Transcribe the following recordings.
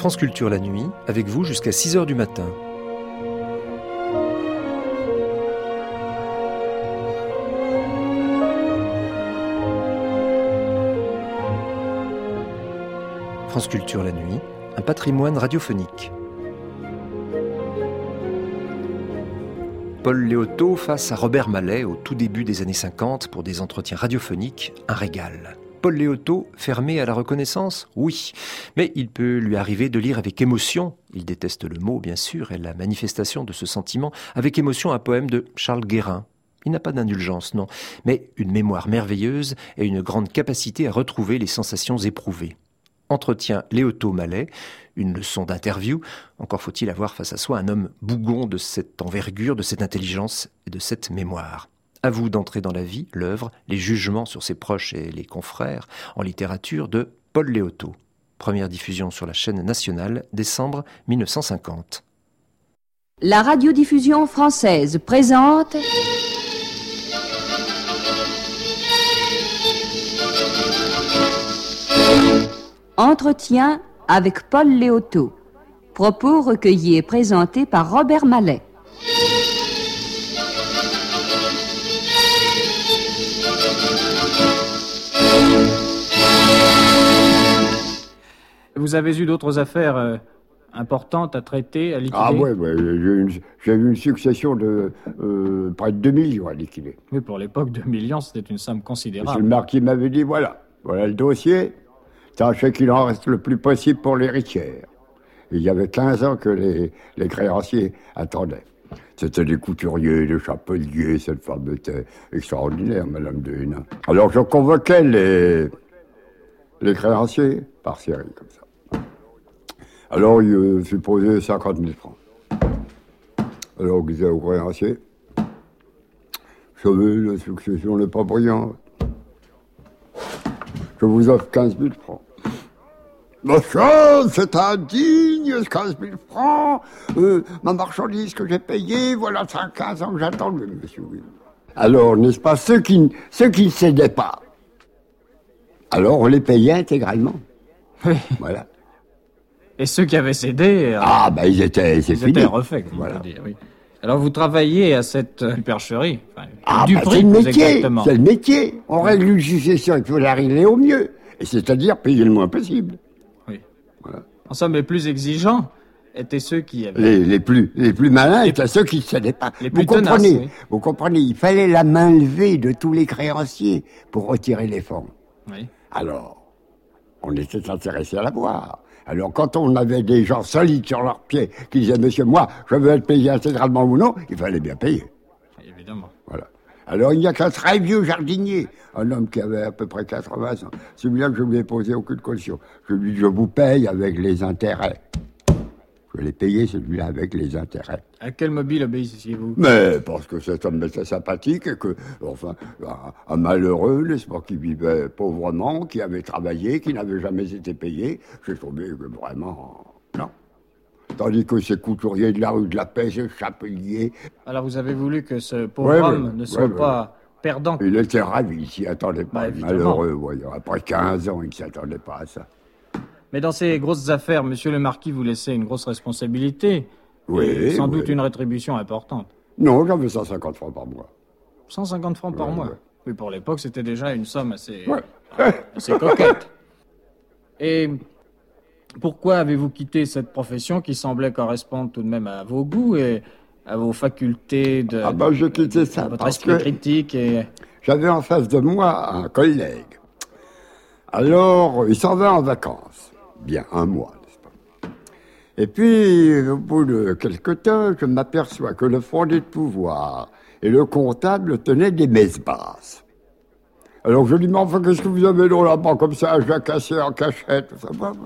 France Culture la nuit, avec vous jusqu'à 6h du matin. France Culture la nuit, un patrimoine radiophonique. Paul Léotot face à Robert Mallet au tout début des années 50 pour des entretiens radiophoniques, un régal. Paul Léotot, fermé à la reconnaissance ? Oui. Mais il peut lui arriver de lire avec émotion, il déteste le mot bien sûr et la manifestation de ce sentiment, avec émotion un poème de Charles Guérin. Il n'a pas d'indulgence, non, mais une mémoire merveilleuse et une grande capacité à retrouver les sensations éprouvées. Entretien Léotot-Mallet, une leçon d'interview. Encore faut-il avoir face à soi un homme bougon de cette envergure, de cette intelligence et de cette mémoire. À vous d'entrer dans la vie, l'œuvre, les jugements sur ses proches et les confrères en littérature de Paul Léotot. Première diffusion sur la chaîne nationale, décembre 1950. La radiodiffusion française présente... Entretien avec Paul Léotot. Propos recueillis et présentés par Robert Mallet. Vous avez eu d'autres affaires importantes à traiter, à liquider? Ah ouais, j'ai eu une succession de près de 2 millions à liquider. Oui, pour l'époque, 2 millions, c'était une somme considérable. Monsieur le marquis m'avait dit, voilà le dossier, sachez qu'il en reste le plus possible pour l'héritière. Il y avait 15 ans que les créanciers attendaient. C'était des couturiers, des chapeliers, cette femme était extraordinaire, Madame de Hénin. Alors je convoquais les créanciers par série, comme ça. Alors il fut posé 50 000 francs. Alors on disait aux créanciers, vous savez, la succession n'est pas brillante. Je vous offre 15 000 francs. Monsieur, c'est indigne, 15 000 francs. Ma marchandise que j'ai payée, voilà 15 ans que j'attends, monsieur. Alors, n'est-ce pas, ceux qui ne cédaient pas, alors on les payait intégralement. Oui. Voilà. Et ceux qui avaient cédé... ils étaient refaits, comme voilà. on peut dire, oui. Alors vous travaillez à cette percherie, c'est le métier, c'est le métier. On règle une succession, il faut l'arriver au mieux. Et c'est-à-dire payer le moins possible. Oui. Voilà. En somme, les plus exigeants étaient ceux qui avaient... Les plus malins étaient ceux qui ne cédaient pas. Les plus tenaces, oui. Vous comprenez, il fallait la main levée de tous les créanciers pour retirer les fonds. Oui. Alors, on était intéressés à la voir. Alors, quand on avait des gens solides sur leurs pieds qui disaient, monsieur, moi, je veux être payé intégralement ou non, il fallait bien payer. Évidemment. Voilà. Alors, il n'y a qu'un très vieux jardinier, un homme qui avait à peu près 80 ans. Celui-là que je ne lui ai posé aucune caution. Je lui dis, je vous paye avec les intérêts. Je l'ai payé, celui-là, avec les intérêts. À quel mobile obéissiez-vous? Mais parce que cet homme était sympathique et que, enfin, un malheureux, n'est-ce pas, qui vivait pauvrement, qui avait travaillé, qui n'avait jamais été payé, j'ai trouvé que vraiment, non. Tandis que ces couturiers de la rue de la Paix, ces chapeliers... Alors vous avez voulu que ce pauvre homme ne soit pas perdant? Il était ravi, il s'y attendait pas, malheureux, voyons. Après 15 ans, il ne s'attendait pas à ça. Mais dans ces grosses affaires, monsieur le marquis vous laissait une grosse responsabilité. Oui. Sans doute une rétribution importante. Non, j'avais 150 francs par mois. 150 francs par mois? Ouais. Oui, pour l'époque, c'était déjà une somme assez Ouais. coquette. Et pourquoi avez-vous quitté cette profession qui semblait correspondre tout de même à vos goûts et à vos facultés de... J'ai quitté ça votre parce esprit que critique et... j'avais en face de moi un collègue. Alors, il s'en va en vacances. Bien, un mois, n'est-ce pas? Et puis, au bout de quelque temps, je m'aperçois que le fondé de pouvoir et le comptable tenaient des messes basses. Alors je lui dis, mais enfin, qu'est-ce que vous avez dans la banque comme ça, je l'ai cassé en cachette, tout ça.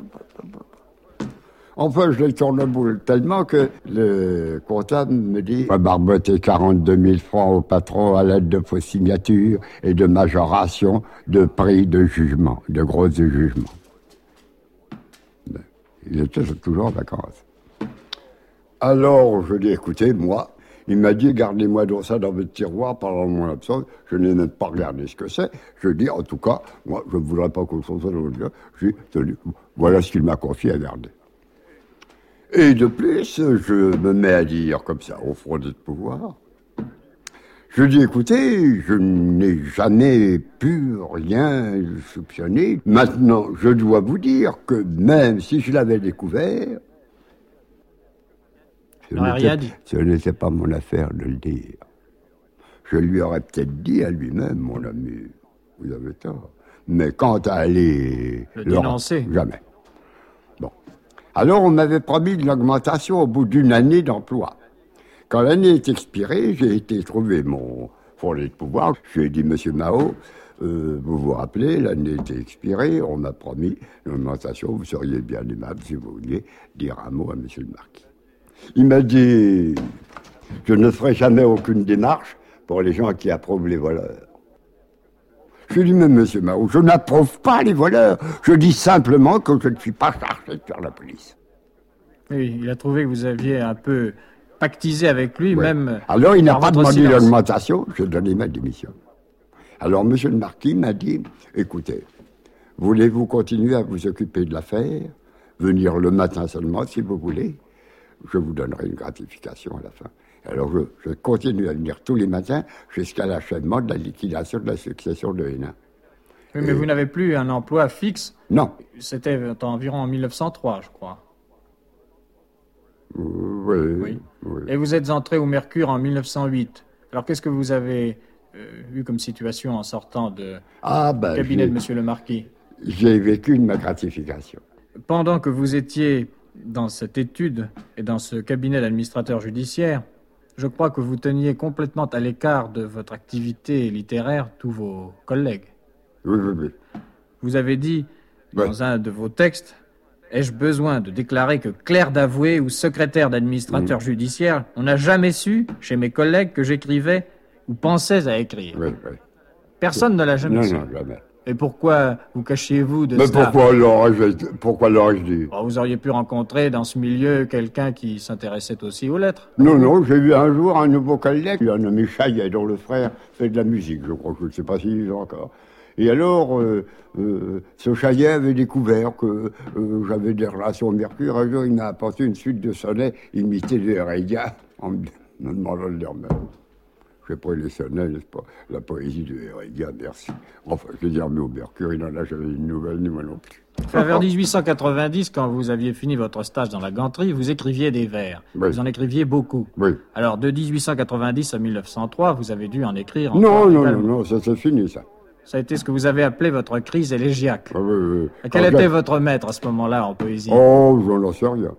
Enfin, je les tourne le boule tellement que le comptable me dit, on va barboter 42 000 francs au patron à l'aide de vos signatures et de majoration de prix de jugement, de grosses jugements. Il était toujours en vacances. Alors, je dis, écoutez, moi, il m'a dit, gardez-moi donc ça dans votre tiroir pendant mon absence. Je n'ai même pas regardé ce que c'est. Je dis, en tout cas, moi, je ne voudrais pas qu'on soit dans le là. J'ai tenu. Voilà ce qu'il m'a confié à garder. Et de plus, je me mets à dire comme ça, au front de pouvoir, je dis, écoutez, je n'ai jamais pu rien soupçonner. Maintenant, je dois vous dire que même si je l'avais découvert, ce n'était pas mon affaire de le dire. Je lui aurais peut-être dit à lui-même, mon ami, vous avez tort. Mais quant à aller le dénoncer, jamais. Bon. Alors, on m'avait promis de l'augmentation au bout d'une année d'emploi. Quand l'année est expirée, j'ai été trouver mon fournier de pouvoir. Je lui ai dit, monsieur Mao, vous vous rappelez, l'année était expirée, on m'a promis l'augmentation, vous seriez bien aimable si vous vouliez dire un mot à monsieur le marquis. Il m'a dit, je ne ferai jamais aucune démarche pour les gens qui approuvent les voleurs. Je lui ai dit, mais monsieur Mao, je n'approuve pas les voleurs. Je dis simplement que je ne suis pas chargé de faire la police. Oui, il a trouvé que vous aviez un peu pactisé avec lui, même... Alors, il n'a pas demandé l'augmentation, je donnais ma démission. Alors, monsieur le marquis m'a dit, écoutez, voulez-vous continuer à vous occuper de l'affaire, venir le matin seulement, si vous voulez, je vous donnerai une gratification à la fin. Alors, je continue à venir tous les matins jusqu'à l'achèvement de la liquidation de la succession de Hénin. Oui, mais vous n'avez plus un emploi fixe? Non. C'était environ en 1903, je crois. Oui. Et vous êtes entré au Mercure en 1908. Alors, qu'est-ce que vous avez eu comme situation en sortant du cabinet de monsieur le marquis? J'ai vécu ma gratification. Pendant que vous étiez dans cette étude et dans ce cabinet d'administrateur judiciaire, je crois que vous teniez complètement à l'écart de votre activité littéraire tous vos collègues. Oui. Vous avez dit, dans un de vos textes, « Ai-je besoin de déclarer que clerc d'avoué ou secrétaire d'administrateur judiciaire, on n'a jamais su, chez mes collègues, que j'écrivais ou pensais à écrire. » Oui. Personne ne l'a jamais su. Non, jamais. Et pourquoi vous cachiez-vous de Mais cela? Pourquoi l'aurais-je dit? Vous auriez pu rencontrer dans ce milieu quelqu'un qui s'intéressait aussi aux lettres. Non, j'ai vu un jour un nouveau collègue, un nommé Chaillet, dont le frère fait de la musique, je crois, je ne sais pas s'il est encore. Et alors, ce Chaillet avait découvert que j'avais des relations au Mercure. Un jour, il m'a apporté une suite de sonnets imités de Heredia, en me demandant de les remettre. J'ai pris les sonnets, n'est-ce pas? La poésie de Heredia, merci. Enfin, je veux dire, mais au Mercure, il n'en a jamais une nouvelle, ni moi non plus. Enfin, vers 1890, quand vous aviez fini votre stage dans la ganterie, vous écriviez des vers. Oui. Vous en écriviez beaucoup. Oui. Alors, de 1890 à 1903, vous avez dû en écrire. Non, ça c'est fini, ça. Ça a été ce que vous avez appelé votre crise élégiaque. Oui. Quel était votre maître à ce moment-là en poésie? Oh, je n'en sais rien.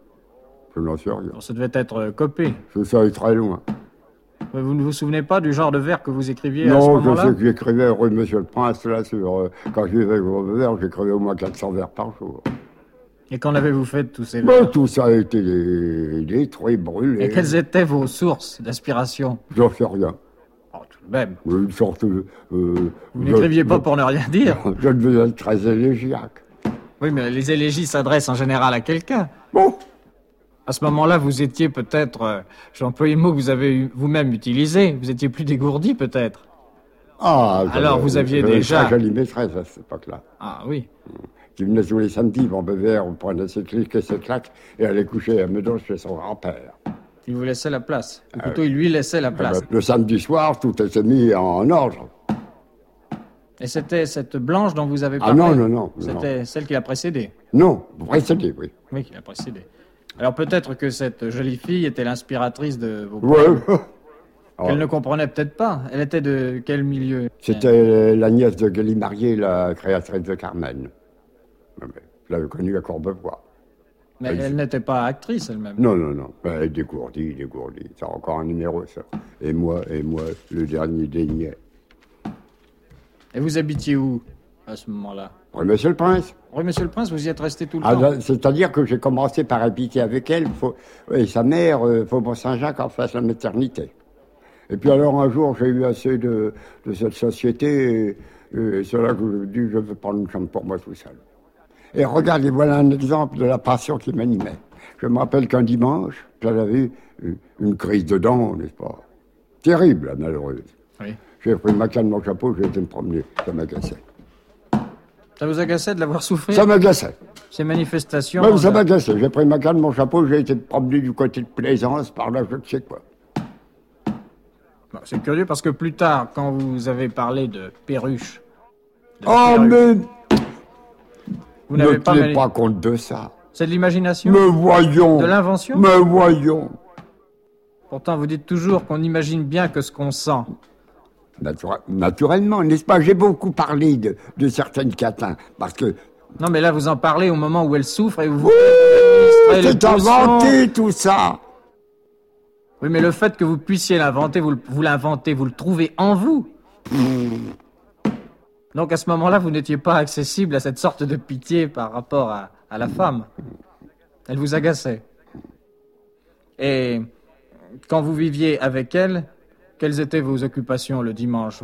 Bon, ça devait être copé. Ça est très loin. Mais vous ne vous souvenez pas du genre de vers que vous écriviez à ce moment-là? Non, je sais que j'écrivais rue Monsieur le Prince, là, quand je vivais au vers, j'écrivais au moins 400 vers par jour. Et qu'en avez-vous fait de tous ces vers? Tout ça a été détruit, brûlé. Et quelles étaient vos sources d'inspiration? J'en sais rien. Oh, tout de même. Une sorte de... vous n'écriviez pas pour ne rien dire? Je devais être très élégiaque. Oui, mais les élégies s'adressent en général à quelqu'un. Bon. À ce moment-là, vous étiez peut-être... j'ai employé le mot que vous avez vous-même utilisé. Vous étiez plus dégourdi, peut-être. Alors, vous aviez déjà... Une jolie maîtresse à cette époque-là. Ah, oui. Qui venait tous les samedis, bon bébé, on prenait ses clics et ses claques, et allait coucher à Meudon chez son grand-père. Il vous laissait la place. Ou plutôt, il lui laissait la place. Le samedi soir, tout était mis en ordre. Et c'était cette Blanche dont vous avez parlé? Non. C'était celle qui l'a précédée? Non, précédée, oui. Oui, qui l'a précédée. Alors peut-être que cette jolie fille était l'inspiratrice de vos poèmes. Ouais. Qu'elle ne comprenait peut-être pas. Elle était de quel milieu? C'était la nièce de Galimarié, la créatrice de Carmen. Je l'avais connue à Courbevoie. Mais elle n'était pas actrice elle-même? Non. Elle est dégourdie. C'est encore un numéro, ça. Et moi, le dernier des niais. Et vous habitiez où, à ce moment-là? Oui, Monsieur le Prince. Oui, Monsieur le Prince, vous y êtes resté tout le temps? C'est-à-dire que j'ai commencé par habiter avec elle, et sa mère, Faubourg Saint-Jacques, en face de la maternité. Et puis alors, un jour, j'ai eu assez de cette société, et c'est là que je me dis, je veux prendre une chambre pour moi tout seul. Et regardez, voilà un exemple de la passion qui m'animait. Je me rappelle qu'un dimanche, j'avais eu une crise de dents, n'est-ce pas? Terrible, malheureuse. Oui. J'ai pris ma canne, mon chapeau, j'ai été me promener. Ça m'agaçait. Ça vous agaçait de l'avoir souffert? Ça m'agaçait. ces manifestations... Même ça m'agaçait. J'ai pris ma canne, mon chapeau, j'ai été promener du côté de Plaisance, par là, je ne sais quoi. Bon, c'est curieux parce que plus tard, quand vous avez parlé de perruche... Mais... Vous n'avez ne pas... tenez pas compte de ça. C'est de l'imagination? Mais voyons. De l'invention? Mais voyons. Pourtant, vous dites toujours qu'on imagine bien que ce qu'on sent. Naturellement, n'est-ce pas? J'ai beaucoup parlé de certaines catins, parce que... Non, mais là, vous en parlez au moment où elle souffre et où vous... Oui, c'est inventé, tout ça. Oui, mais le fait que vous puissiez l'inventer, vous l'inventez, vous le trouvez en vous. Donc, à ce moment-là, vous n'étiez pas accessible à cette sorte de pitié par rapport à la femme. Elle vous agaçait. Et quand vous viviez avec elle, quelles étaient vos occupations le dimanche?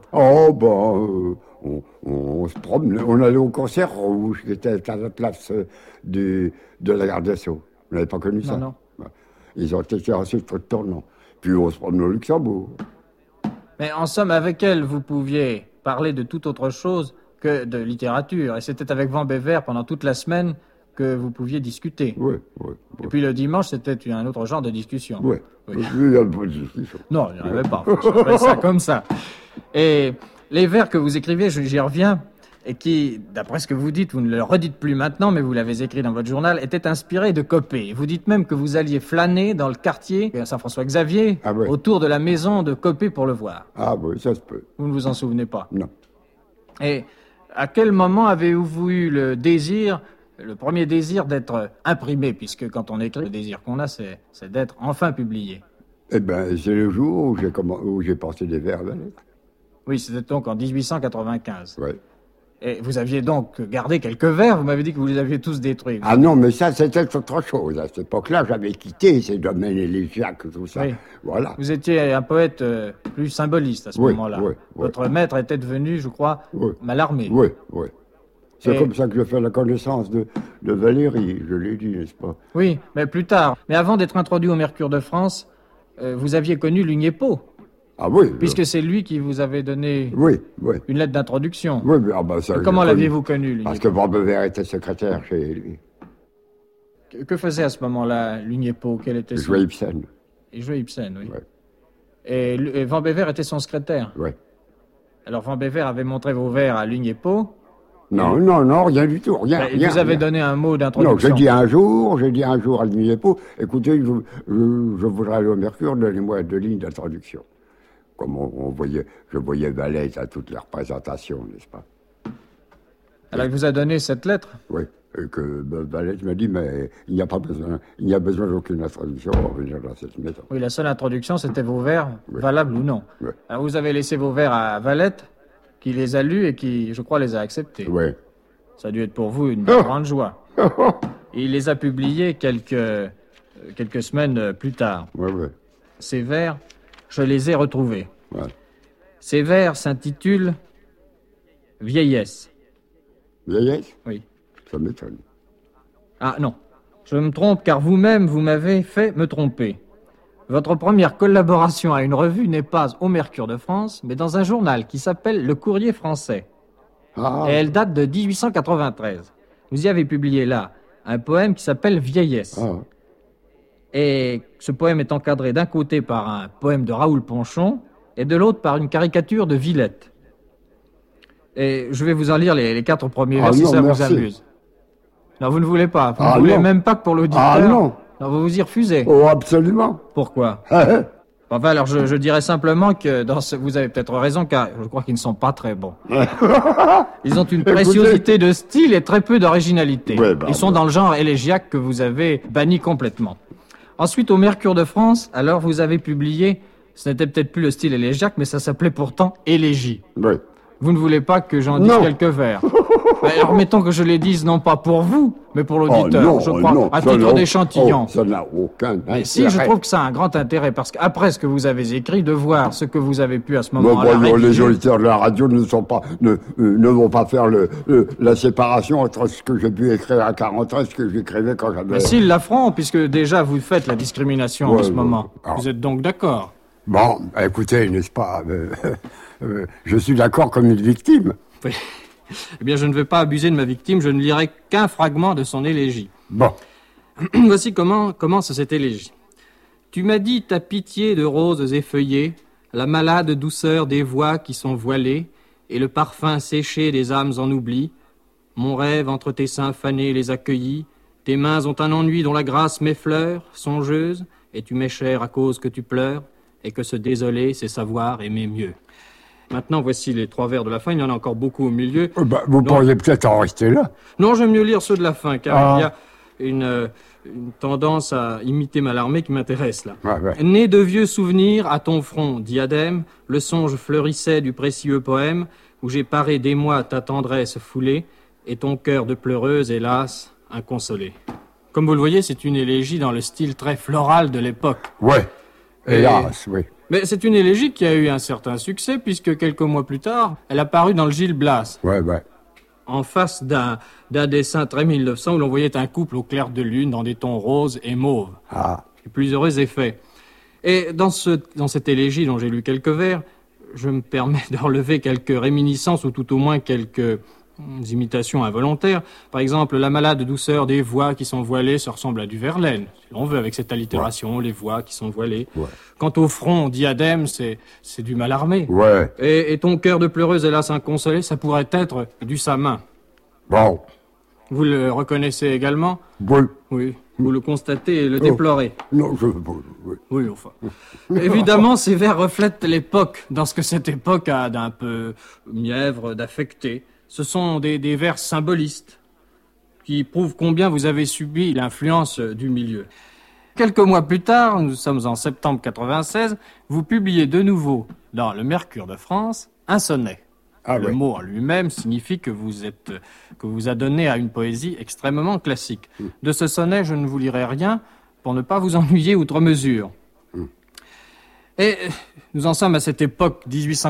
On se promenait, on allait au concert rouge, qui était à la place de la Garde des Sceaux. Vous n'avez pas connu ça? Non. Ils ont été ensuite au tournant. Puis on se promenait au Luxembourg. Mais en somme, avec elle, vous pouviez parler de toute autre chose que de littérature. Et c'était avec Van Bever pendant toute la semaine que vous pouviez discuter. Oui. Et puis le dimanche, c'était un autre genre de discussion. Oui. Il y a pas de discussion. Non, il n'y en avait pas. Je ça comme ça. Et les vers que vous écriviez, j'y reviens, et qui, d'après ce que vous dites, vous ne le redites plus maintenant, mais vous l'avez écrit dans votre journal, étaient inspirés de Copé. Vous dites même que vous alliez flâner dans le quartier à Saint-François-Xavier, autour de la maison de Copé pour le voir. Ah oui, ça se peut. Vous ne vous en souvenez pas? Non. Et à quel moment avez-vous eu le premier désir d'être imprimé, puisque quand on écrit, le désir qu'on a, c'est d'être enfin publié? Eh bien, c'est le jour où j'ai passé des vers à Valette. Oui, c'était donc en 1895. Oui. Et vous aviez donc gardé quelques vers, vous m'avez dit que vous les aviez tous détruits. Ah non, mais ça, c'était autre chose. À cette époque-là, j'avais quitté ces domaines élégiaques, tout ça. Oui. Voilà. Vous étiez un poète plus symboliste à ce moment-là. Oui. Votre maître était devenu, je crois, Mallarmé. Oui. C'est comme ça que je fais la connaissance de Valérie, je l'ai dit, n'est-ce pas? Oui, mais plus tard. Mais avant d'être introduit au Mercure de France, vous aviez connu Lugnepo. Ah oui. Puisque c'est lui qui vous avait donné une lettre d'introduction. Oui, mais ça, comment l'aviez-vous connu, Lugnepo? Parce que Van Bever était secrétaire chez lui. Que faisait à ce moment-là Lugnepo? Quel était Il jouait Ibsen. Il jouait Ibsen, oui. Ouais. Et Van Bever était son secrétaire? Oui. Alors Van Bever avait montré vos vers à Lugnepo? Non, rien du tout, rien. Il vous avait donné un mot d'introduction? Non, j'ai dit un jour à Lugnepo, écoutez, je voudrais aller au Mercure, donnez-moi 2 lignes d'introduction. Comme je voyais Valette à toutes les représentations, n'est-ce pas? Alors il vous a donné cette lettre? Oui, et que Valette m'a dit, mais il n'y a besoin d'aucune introduction pour venir dans cette maison. Oui, la seule introduction, c'était vos vers, valables ou non. Oui. Alors vous avez laissé vos vers à Valette, qui les a lus et qui, je crois, les a acceptés. Oui. Ça a dû être pour vous une grande joie. Et il les a publiés quelques semaines plus tard. Oui. Ces vers, je les ai retrouvés. Ouais. Ces vers s'intitulent « Vieillesse ». Vieillesse? Oui. Ça m'étonne. Ah non, je me trompe car vous-même, vous m'avez fait me tromper. Votre première collaboration à une revue n'est pas au Mercure de France, mais dans un journal qui s'appelle Le Courrier français. Ah. Et elle date de 1893. Vous y avez publié là un poème qui s'appelle « Vieillesse ». Ah. Et ce poème est encadré d'un côté par un poème de Raoul Ponchon et de l'autre par une caricature de Villette. Et je vais vous en lire les 4 premiers vers si ça vous amuse. Non, vous ne voulez pas. Vous ne voulez même pas que pour l'auditeur. Ah non. Non, vous vous y refusez. Oh, absolument. Pourquoi? Enfin, alors je dirais simplement que vous avez peut-être raison, car je crois qu'ils ne sont pas très bons. Ils ont une préciosité de style et très peu d'originalité. Ils sont dans le genre élégiaque que vous avez banni complètement. Ensuite, au Mercure de France, alors vous avez publié, ce n'était peut-être plus le style élégiaque, mais ça s'appelait pourtant Élégie. Oui. Vous ne voulez pas que j'en dise quelques vers? Alors mettons que je les dise non pas pour vous, mais pour l'auditeur, je crois, à titre d'échantillon. Ça n'a aucun intérêt. Mais si, je trouve que ça a un grand intérêt, parce qu'après ce que vous avez écrit, de voir ce que vous avez pu à ce moment-là rédiger. Les auditeurs de la radio ne vont pas faire la séparation entre ce que j'ai pu écrire à 40 ans et ce que j'écrivais quand j'avais... Mais s'ils la feront, puisque déjà vous faites la discrimination en ce moment. Vous êtes donc d'accord? Bon, écoutez, n'est-ce pas, je suis d'accord comme une victime. Oui. Eh bien, je ne vais pas abuser de ma victime, je ne lirai qu'un fragment de son élégie. Bon. Voici comment commence cette élégie. Tu m'as dit ta pitié de roses effeuillées, la malade douceur des voix qui sont voilées, et le parfum séché des âmes en oubli. Mon rêve entre tes seins fanés les accueillit, tes mains ont un ennui dont la grâce m'effleure, songeuse, et tu m'es chère à cause que tu pleures, et que se désoler, c'est savoir aimer mieux. Maintenant, voici les 3 vers de la fin, il y en a encore beaucoup au milieu. Vous pourriez peut-être en rester là. Non, j'aime mieux lire ceux de la fin, car il y a une tendance à imiter Mallarmé qui m'intéresse, là. Ouais. Né de vieux souvenirs, à ton front, diadème, le songe fleurissait du précieux poème, où j'ai paré des mois ta tendresse foulée, et ton cœur de pleureuse, hélas, inconsolé. Comme vous le voyez, c'est une élégie dans le style très floral de l'époque. Ouais, hélas, oui. Mais c'est une élégie qui a eu un certain succès, puisque quelques mois plus tard, elle a paru dans le Gil Blas. Ouais. En face d'un dessin très 1900 où l'on voyait un couple au clair de lune dans des tons roses et mauves. Et plus heureux effet. Et dans cette élégie dont j'ai lu quelques vers, je me permets de relever quelques réminiscences ou tout au moins quelques imitations involontaires. Par exemple, la malade douceur des voix qui sont voilées, ça ressemble à du Verlaine, si l'on veut, avec cette allitération, les voix qui sont voilées. Ouais. Quant au front, diadème, c'est du Mallarmé. Ouais. Et ton cœur de pleureuse, hélas inconsolé, ça pourrait être du Samin. Bon. Vous le reconnaissez également? Oui. Oui. Vous le constatez et le déplorez? Non, Oui, enfin. Évidemment, ces vers reflètent l'époque, dans ce que cette époque a d'un peu mièvre, d'affecté. Ce sont des vers symbolistes qui prouvent combien vous avez subi l'influence du milieu. Quelques mois plus tard, nous sommes en septembre 96, vous publiez de nouveau dans le Mercure de France un sonnet. Le mot en lui-même signifie que vous adonnez à une poésie extrêmement classique. De ce sonnet, je ne vous lirai rien pour ne pas vous ennuyer outre mesure. Et nous en sommes à cette époque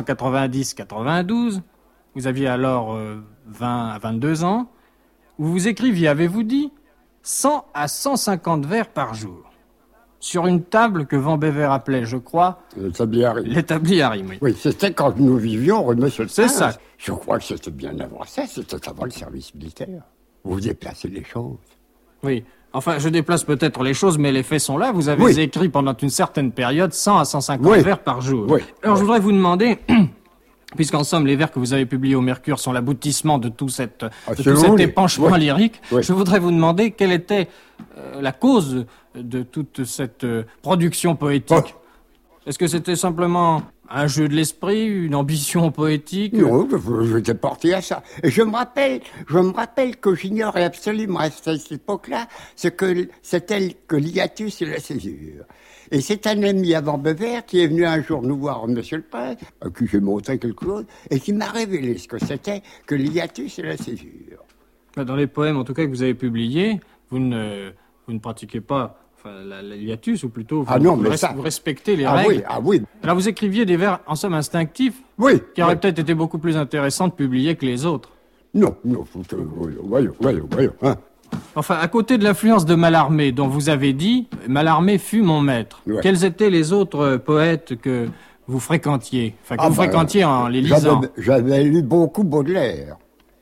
1890-92. Vous aviez alors 20 à 22 ans. Où vous écriviez, avez-vous dit, 100 à 150 vers par jour. Sur une table que Van Bever appelait, je crois... L'établi à rime. L'établi à rime, oui. Oui, c'était quand nous vivions rue Monsieur le C'est Prince. ça. Je crois que c'était bien avant ça, c'était avant le service militaire. Vous déplacez les choses. Oui. Enfin, je déplace peut-être les choses, mais les faits sont là. Vous avez écrit pendant une certaine période 100 à 150 vers par jour. Oui. Alors, je voudrais vous demander... Puisqu'en somme, les vers que vous avez publiés au Mercure sont l'aboutissement de tout cet épanchement lyrique, je voudrais vous demander quelle était la cause de toute cette production poétique. Est-ce que c'était simplement un jeu de l'esprit, une ambition poétique? Non, j'étais porté à ça. Et je me rappelle que j'ignorais absolument à cette époque-là c'était que l'hiatus et la césure. Et c'est un ami à Van Bever qui est venu un jour nous voir, Monsieur le Prince, à qui j'ai montré quelque chose, et qui m'a révélé ce que c'était que l'hiatus et la césure. Dans les poèmes, en tout cas, que vous avez publiés, vous ne pratiquez pas l'hiatus, ou plutôt vous respectez les règles. Oui. Alors vous écriviez des vers, en somme, instinctifs, qui auraient peut-être été beaucoup plus intéressants de publier que les autres. Non, voyons, hein. Enfin, à côté de l'influence de Mallarmé, dont vous avez dit « Mallarmé fut mon maître », quels étaient les autres poètes que vous fréquentiez, fréquentiez en les lisant? J'avais lu beaucoup Baudelaire.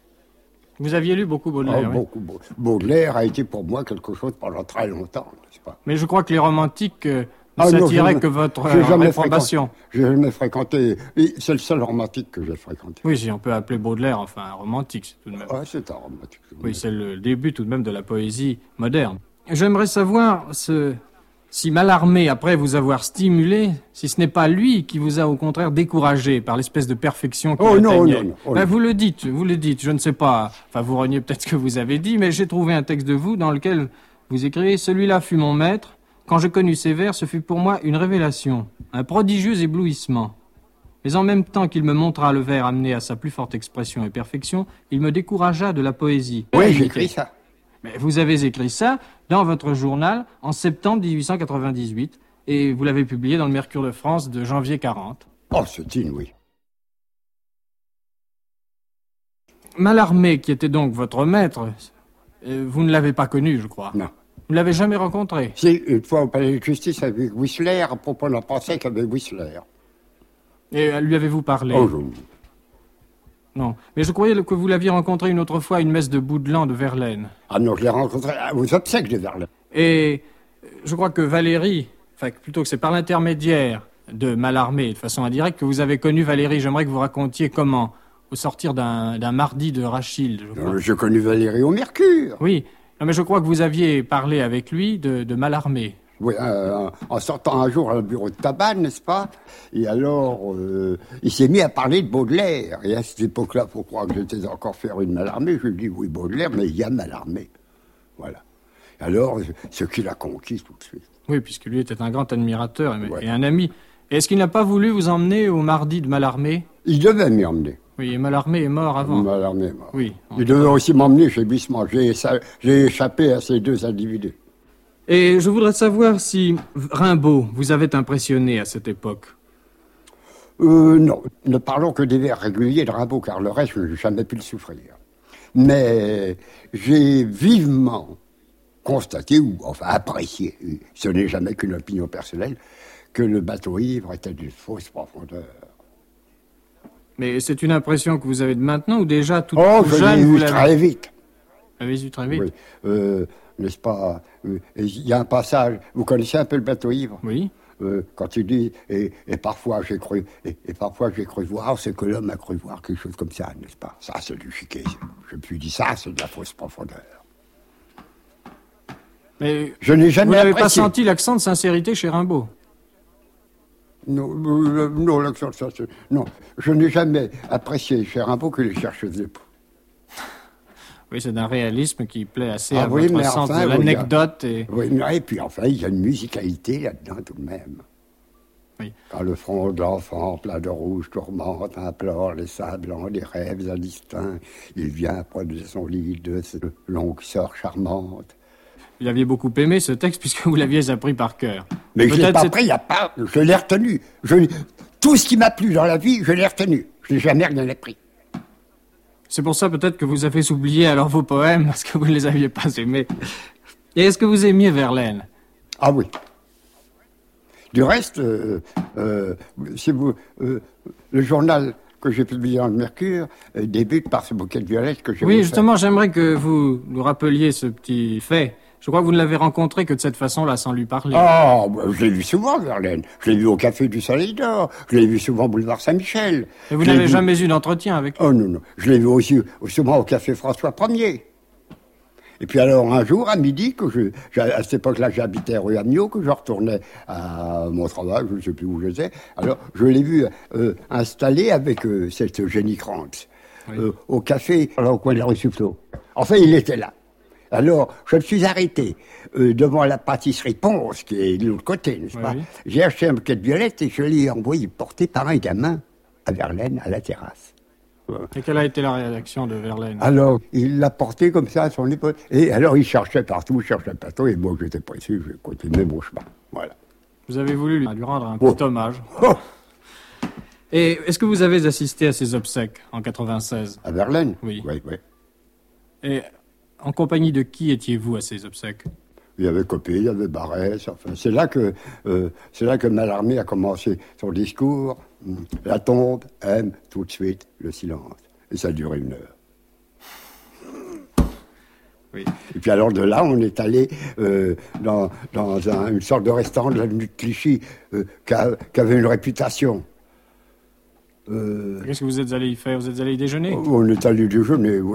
Vous aviez lu beaucoup Baudelaire, oui. Baudelaire a été pour moi quelque chose pendant très longtemps, n'est-ce pas? Mais je crois que les romantiques ne s'attiraient que votre réprobation. J'ai jamais fréquenté. C'est le seul romantique que j'ai fréquenté. Oui, si on peut appeler Baudelaire, enfin, un romantique, c'est tout de même. C'est un romantique. Oui, c'est le début tout de même de la poésie moderne. J'aimerais savoir si Mallarmé, après vous avoir stimulé, si ce n'est pas lui qui vous a au contraire découragé par l'espèce de perfection qu'il atteignait. Non. Vous le dites, je ne sais pas. Enfin, vous reniez peut-être ce que vous avez dit, mais j'ai trouvé un texte de vous dans lequel vous écrivez « Celui-là fut mon maître. Quand je connus ces vers, ce fut pour moi une révélation, un prodigieux éblouissement. Mais en même temps qu'il me montra le vers amené à sa plus forte expression et perfection, il me découragea de la poésie. » Oui, j'ai écrit ça. Mais vous avez écrit ça dans votre journal en septembre 1898 et vous l'avez publié dans le Mercure de France de janvier 40. Oh, c'est inouï. Mallarmé, qui était donc votre maître, vous ne l'avez pas connu, je crois. Non. Vous ne l'avez jamais rencontré? Si, une fois au palais de justice avec Whistler, à propos d'un procès qu'avait Whistler. Et lui avez-vous parlé? Oh, Non, mais je croyais que vous l'aviez rencontré une autre fois à une messe de Boudelan de Verlaine. Ah non, je l'ai rencontré aux obsèques de Verlaine. Et je crois que Valérie, enfin plutôt que c'est par l'intermédiaire de Mallarmé, de façon indirecte, que vous avez connu Valérie. J'aimerais que vous racontiez comment, au sortir d'un mardi de Rachilde, je crois. J'ai connu Valérie au Mercure. Oui, non, mais je crois que vous aviez parlé avec lui de Mallarmé. Oui, en sortant un jour à un bureau de tabac, n'est-ce pas? Et alors, il s'est mis à parler de Baudelaire. Et à cette époque-là, faut croire que j'étais encore féru de Mallarmé. Je lui dis, oui, Baudelaire, mais il y a Mallarmé. Voilà. Alors, ce qu'il a conquis tout de suite. Oui, puisque lui était un grand admirateur et un ami. Et est-ce qu'il n'a pas voulu vous emmener au mardi de Mallarmé? Il devait m'y emmener. Oui, et Mallarmé est mort avant. Mallarmé est mort. Oui. Il devait aussi m'emmener chez Bismarck. J'ai échappé à ces deux individus. Et je voudrais savoir si Rimbaud vous avait impressionné à cette époque. Non, ne parlons que des vers réguliers de Rimbaud, car le reste, je n'ai jamais pu le souffrir. Mais j'ai vivement constaté, ou enfin apprécié, ce n'est jamais qu'une opinion personnelle, que le bateau ivre était d'une fausse profondeur. Mais c'est une impression que vous avez de maintenant, ou déjà tout je jeune l'ai vous eu l'avez très vite. Vous l'avez eu très vite? Oui. N'est-ce pas? Il y a un passage, vous connaissez un peu le bateau ivre? Oui. Quand il dit, et parfois j'ai cru, et parfois j'ai cru voir ce que l'homme a cru voir, quelque chose comme ça, n'est-ce pas? Ça, c'est du chiquet. Je me suis dit, ça, c'est de la fausse profondeur. Mais je n'ai jamais vous n'avez pas apprécié. senti l'accent de sincérité chez Rimbaud? Non, l'accent de sincérité. Non, je n'ai jamais apprécié chez Rimbaud que les chercheuses d'époux. Oui, c'est d'un réalisme qui plaît assez à oui, votre sens de l'anecdote. Oui, et puis enfin, il y a une musicalité là-dedans tout de même. Oui. Quand le front de l'enfant, plein de rouge, tourmente, implore les sablants, les rêves indistincts, il vient prendre son lit de cette longue sœur charmante. Vous aviez beaucoup aimé ce texte puisque vous l'aviez appris par cœur. Mais je ne l'ai pas appris, je l'ai retenu. Tout ce qui m'a plu dans la vie, je l'ai retenu. Je n'ai jamais rien appris. C'est pour ça peut-être que vous avez oublié alors vos poèmes, parce que vous ne les aviez pas aimés. Et est-ce que vous aimiez Verlaine? Ah oui. Du reste, si vous, le journal que j'ai publié dans le Mercure débute par ce bouquet de violettes que j'ai Oui, justement, j'aimerais que vous nous rappeliez ce petit fait. Je crois que vous ne l'avez rencontré que de cette façon-là, sans lui parler. Ah, je l'ai vu souvent, Verlaine. Je l'ai vu au Café du Soleil d'Or. Je l'ai vu souvent au boulevard Saint-Michel. Et vous n'avez jamais eu d'entretien avec lui? Oh non, non. Je l'ai vu aussi souvent au Café François Ier. Et puis alors, un jour, à midi, à cette époque-là, j'habitais rue Amiot, que je retournais à mon travail, je ne sais plus où j'étais. Alors, je l'ai vu installé avec cette Eugénie Krantz, au café, au coin de la rue Soufflot. Enfin, il était là. Alors, je me suis arrêté devant la pâtisserie Ponce, qui est de l'autre côté, n'est-ce pas? Oui. J'ai acheté un bouquet de violettes et je l'ai envoyé porter par un gamin à Verlaine, à la terrasse. Et quelle a été la réaction de Verlaine? Alors, il l'a porté comme ça à son épaule. Et alors, il cherchait partout, et moi, j'étais pressé, je continuais mon chemin. Voilà. Vous avez voulu lui rendre un petit hommage. Oh. Et est-ce que vous avez assisté à ses obsèques en 96? À Verlaine? Oui. Oui, oui. Et en compagnie de qui étiez-vous à ces obsèques? Il y avait Copé, il y avait Barrès, enfin, c'est là que Mallarmé a commencé son discours. La tombe aime tout de suite le silence. Et ça a duré 1 heure. Oui. Et puis alors de là, on est allé dans une sorte de restaurant de l'avenue de Clichy qui avait une réputation. Qu'est-ce que vous êtes allé y faire? Vous êtes allé y déjeuner? On est allé déjeuner, oui,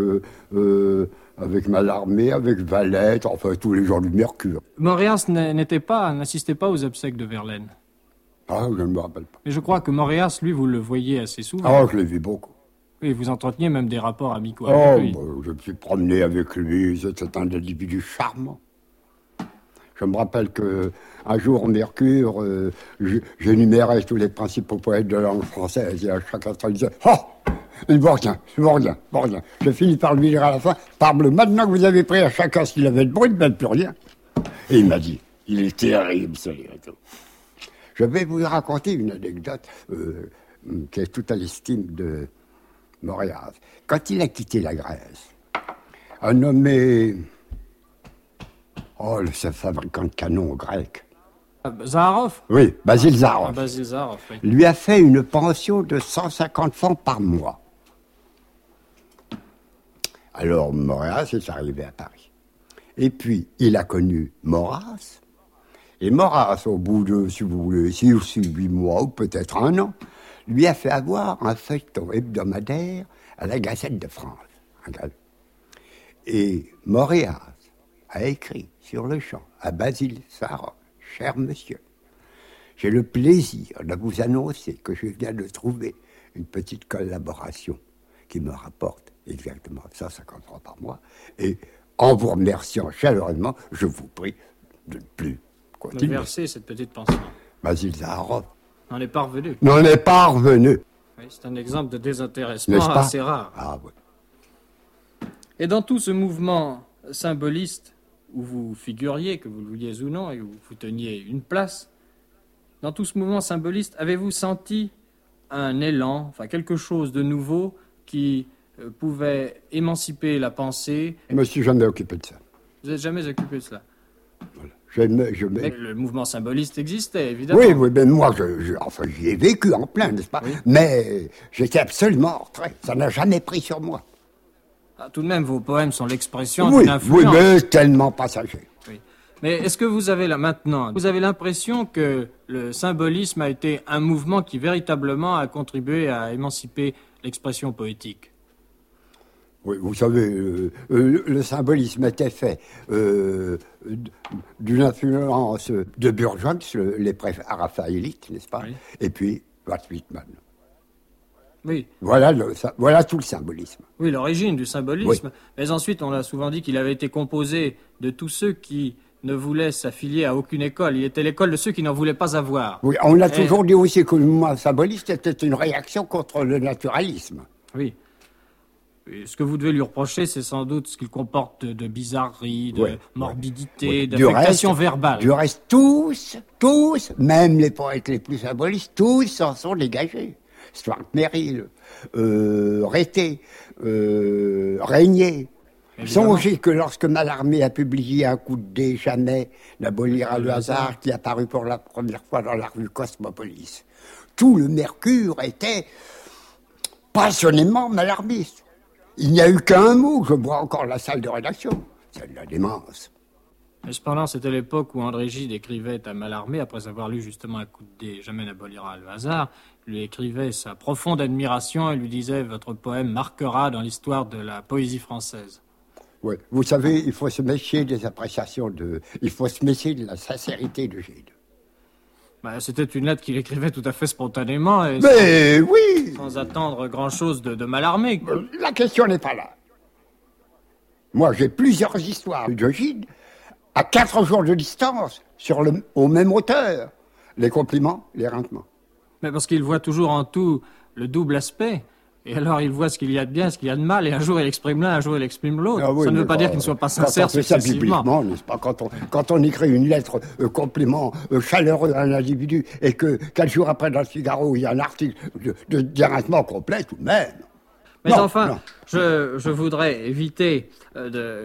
avec Mallarmé, avec Valette, enfin tous les gens du Mercure. Moréas n'assistait pas aux obsèques de Verlaine. Ah, je ne me rappelle pas. Mais je crois que Moréas, lui, vous le voyez assez souvent. Ah, je l'ai vu beaucoup. Oui, vous entreteniez même des rapports amicaux Oh, avec lui. je me suis promené avec lui, c'était un individu charmant. Je me rappelle qu'un jour au Mercure, j'énumérais tous les principaux poètes de langue française et à chaque instant il disait « Oh, il ne vaut rien. J'ai fini par lui dire à la fin « Parbleu, maintenant que vous avez pris à chacun ce qu'il avait de brut, ben plus rien. » Et il m'a dit « Il est terrible ce Léoto. » Je vais vous raconter une anecdote qui est toute à l'estime de Moréas. Quand il a quitté la Grèce, un nommé... ce fabricant de canons grec. Zaharov? Oui, Basile Zaharov. Basile Zaharov, oui. Lui a fait une pension de 150 francs par mois. Alors Moréas est arrivé à Paris. Et puis, il a connu Maurras. Et Maurras, au bout de, si vous voulez, 6 ou 8 mois, ou peut-être 1 an, lui a fait avoir un feuilleton hebdomadaire à la Gazette de France. Et Moréas a écrit sur le champ à Basile Sarraute, « Cher monsieur, j'ai le plaisir de vous annoncer que je viens de trouver une petite collaboration qui me rapporte exactement 150 francs par mois. Et en vous remerciant chaleureusement, je vous prie de ne plus continuer. Me verser cette petite pension. Basile Sarraute n'en est pas revenu. N'en est pas revenu. Oui, c'est un exemple de désintéressement assez rare. Ah oui. Et dans tout ce mouvement symboliste où vous figuriez, que vous le vouliez ou non, et où vous teniez une place, dans tout ce mouvement symboliste, avez-vous senti un élan, enfin quelque chose de nouveau qui pouvait émanciper la pensée? Je ne me suis jamais occupé de ça. Vous n'êtes jamais occupé de cela? Voilà. Mais le mouvement symboliste existait, évidemment. Oui, mais moi, enfin, j'y ai vécu en plein, n'est-ce pas? Oui. Mais j'étais absolument en retrait. Ça n'a jamais pris sur moi. Ah, tout de même, vos poèmes sont l'expression d'une influence. Oui, mais tellement passager. Oui. Mais est-ce que vous avez là maintenant, vous avez l'impression que le symbolisme a été un mouvement qui véritablement a contribué à émanciper l'expression poétique? Oui, vous savez, le symbolisme était fait d'une influence de Burgos, les pré-raphaélites, n'est-ce pas? Oui. Et puis Walt Whitman. Oui. Voilà tout le symbolisme. Oui, l'origine du symbolisme. Oui. Mais ensuite, on a souvent dit qu'il avait été composé de tous ceux qui ne voulaient s'affilier à aucune école. Il était l'école de ceux qui n'en voulaient pas avoir. Oui, on a toujours dit aussi que le mouvement symboliste était une réaction contre le naturalisme. Oui. Et ce que vous devez lui reprocher, c'est sans doute ce qu'il comporte de bizarrerie, de morbidité, d'affectation verbale. Du reste, tous, même les poètes les plus symbolistes, tous s'en sont dégagés. Stuart Merrill, Rété, Régnier. Songez que lorsque Mallarmé a publié Un coup de dé, jamais n'abolira le hasard, qui est apparu pour la première fois dans la revue Cosmopolis, tout le mercure était passionnément mallarmiste. Il n'y a eu qu'un mot, je vois encore la salle de rédaction, c'est de la démence. Mais cependant, c'était l'époque où André Gide écrivait à Mallarmé, après avoir lu justement Un coup de dé, jamais n'abolira le hasard, lui écrivait sa profonde admiration et lui disait « Votre poème marquera dans l'histoire de la poésie française ». Oui, vous savez, il faut se méfier des appréciations il faut se méfier de la sincérité de Gide. Bah, c'était une lettre qu'il écrivait tout à fait spontanément et sans attendre grand-chose de Mallarmé. La question n'est pas là. Moi, j'ai plusieurs histoires de Gide à 4 jours de distance au même auteur. Les compliments, les rintements. Mais parce qu'il voit toujours en tout le double aspect. Et alors, il voit ce qu'il y a de bien, ce qu'il y a de mal, et un jour, il exprime l'un, un jour, il exprime l'autre. Ça ne veut pas dire qu'il ne soit pas sincère successivement. Ça n'est-ce pas? Quand on écrit une lettre compliment chaleureux à un individu, et que 4 jours après, dans le Figaro, il y a un article d'arrêtement complet, tout de même. Mais je voudrais éviter de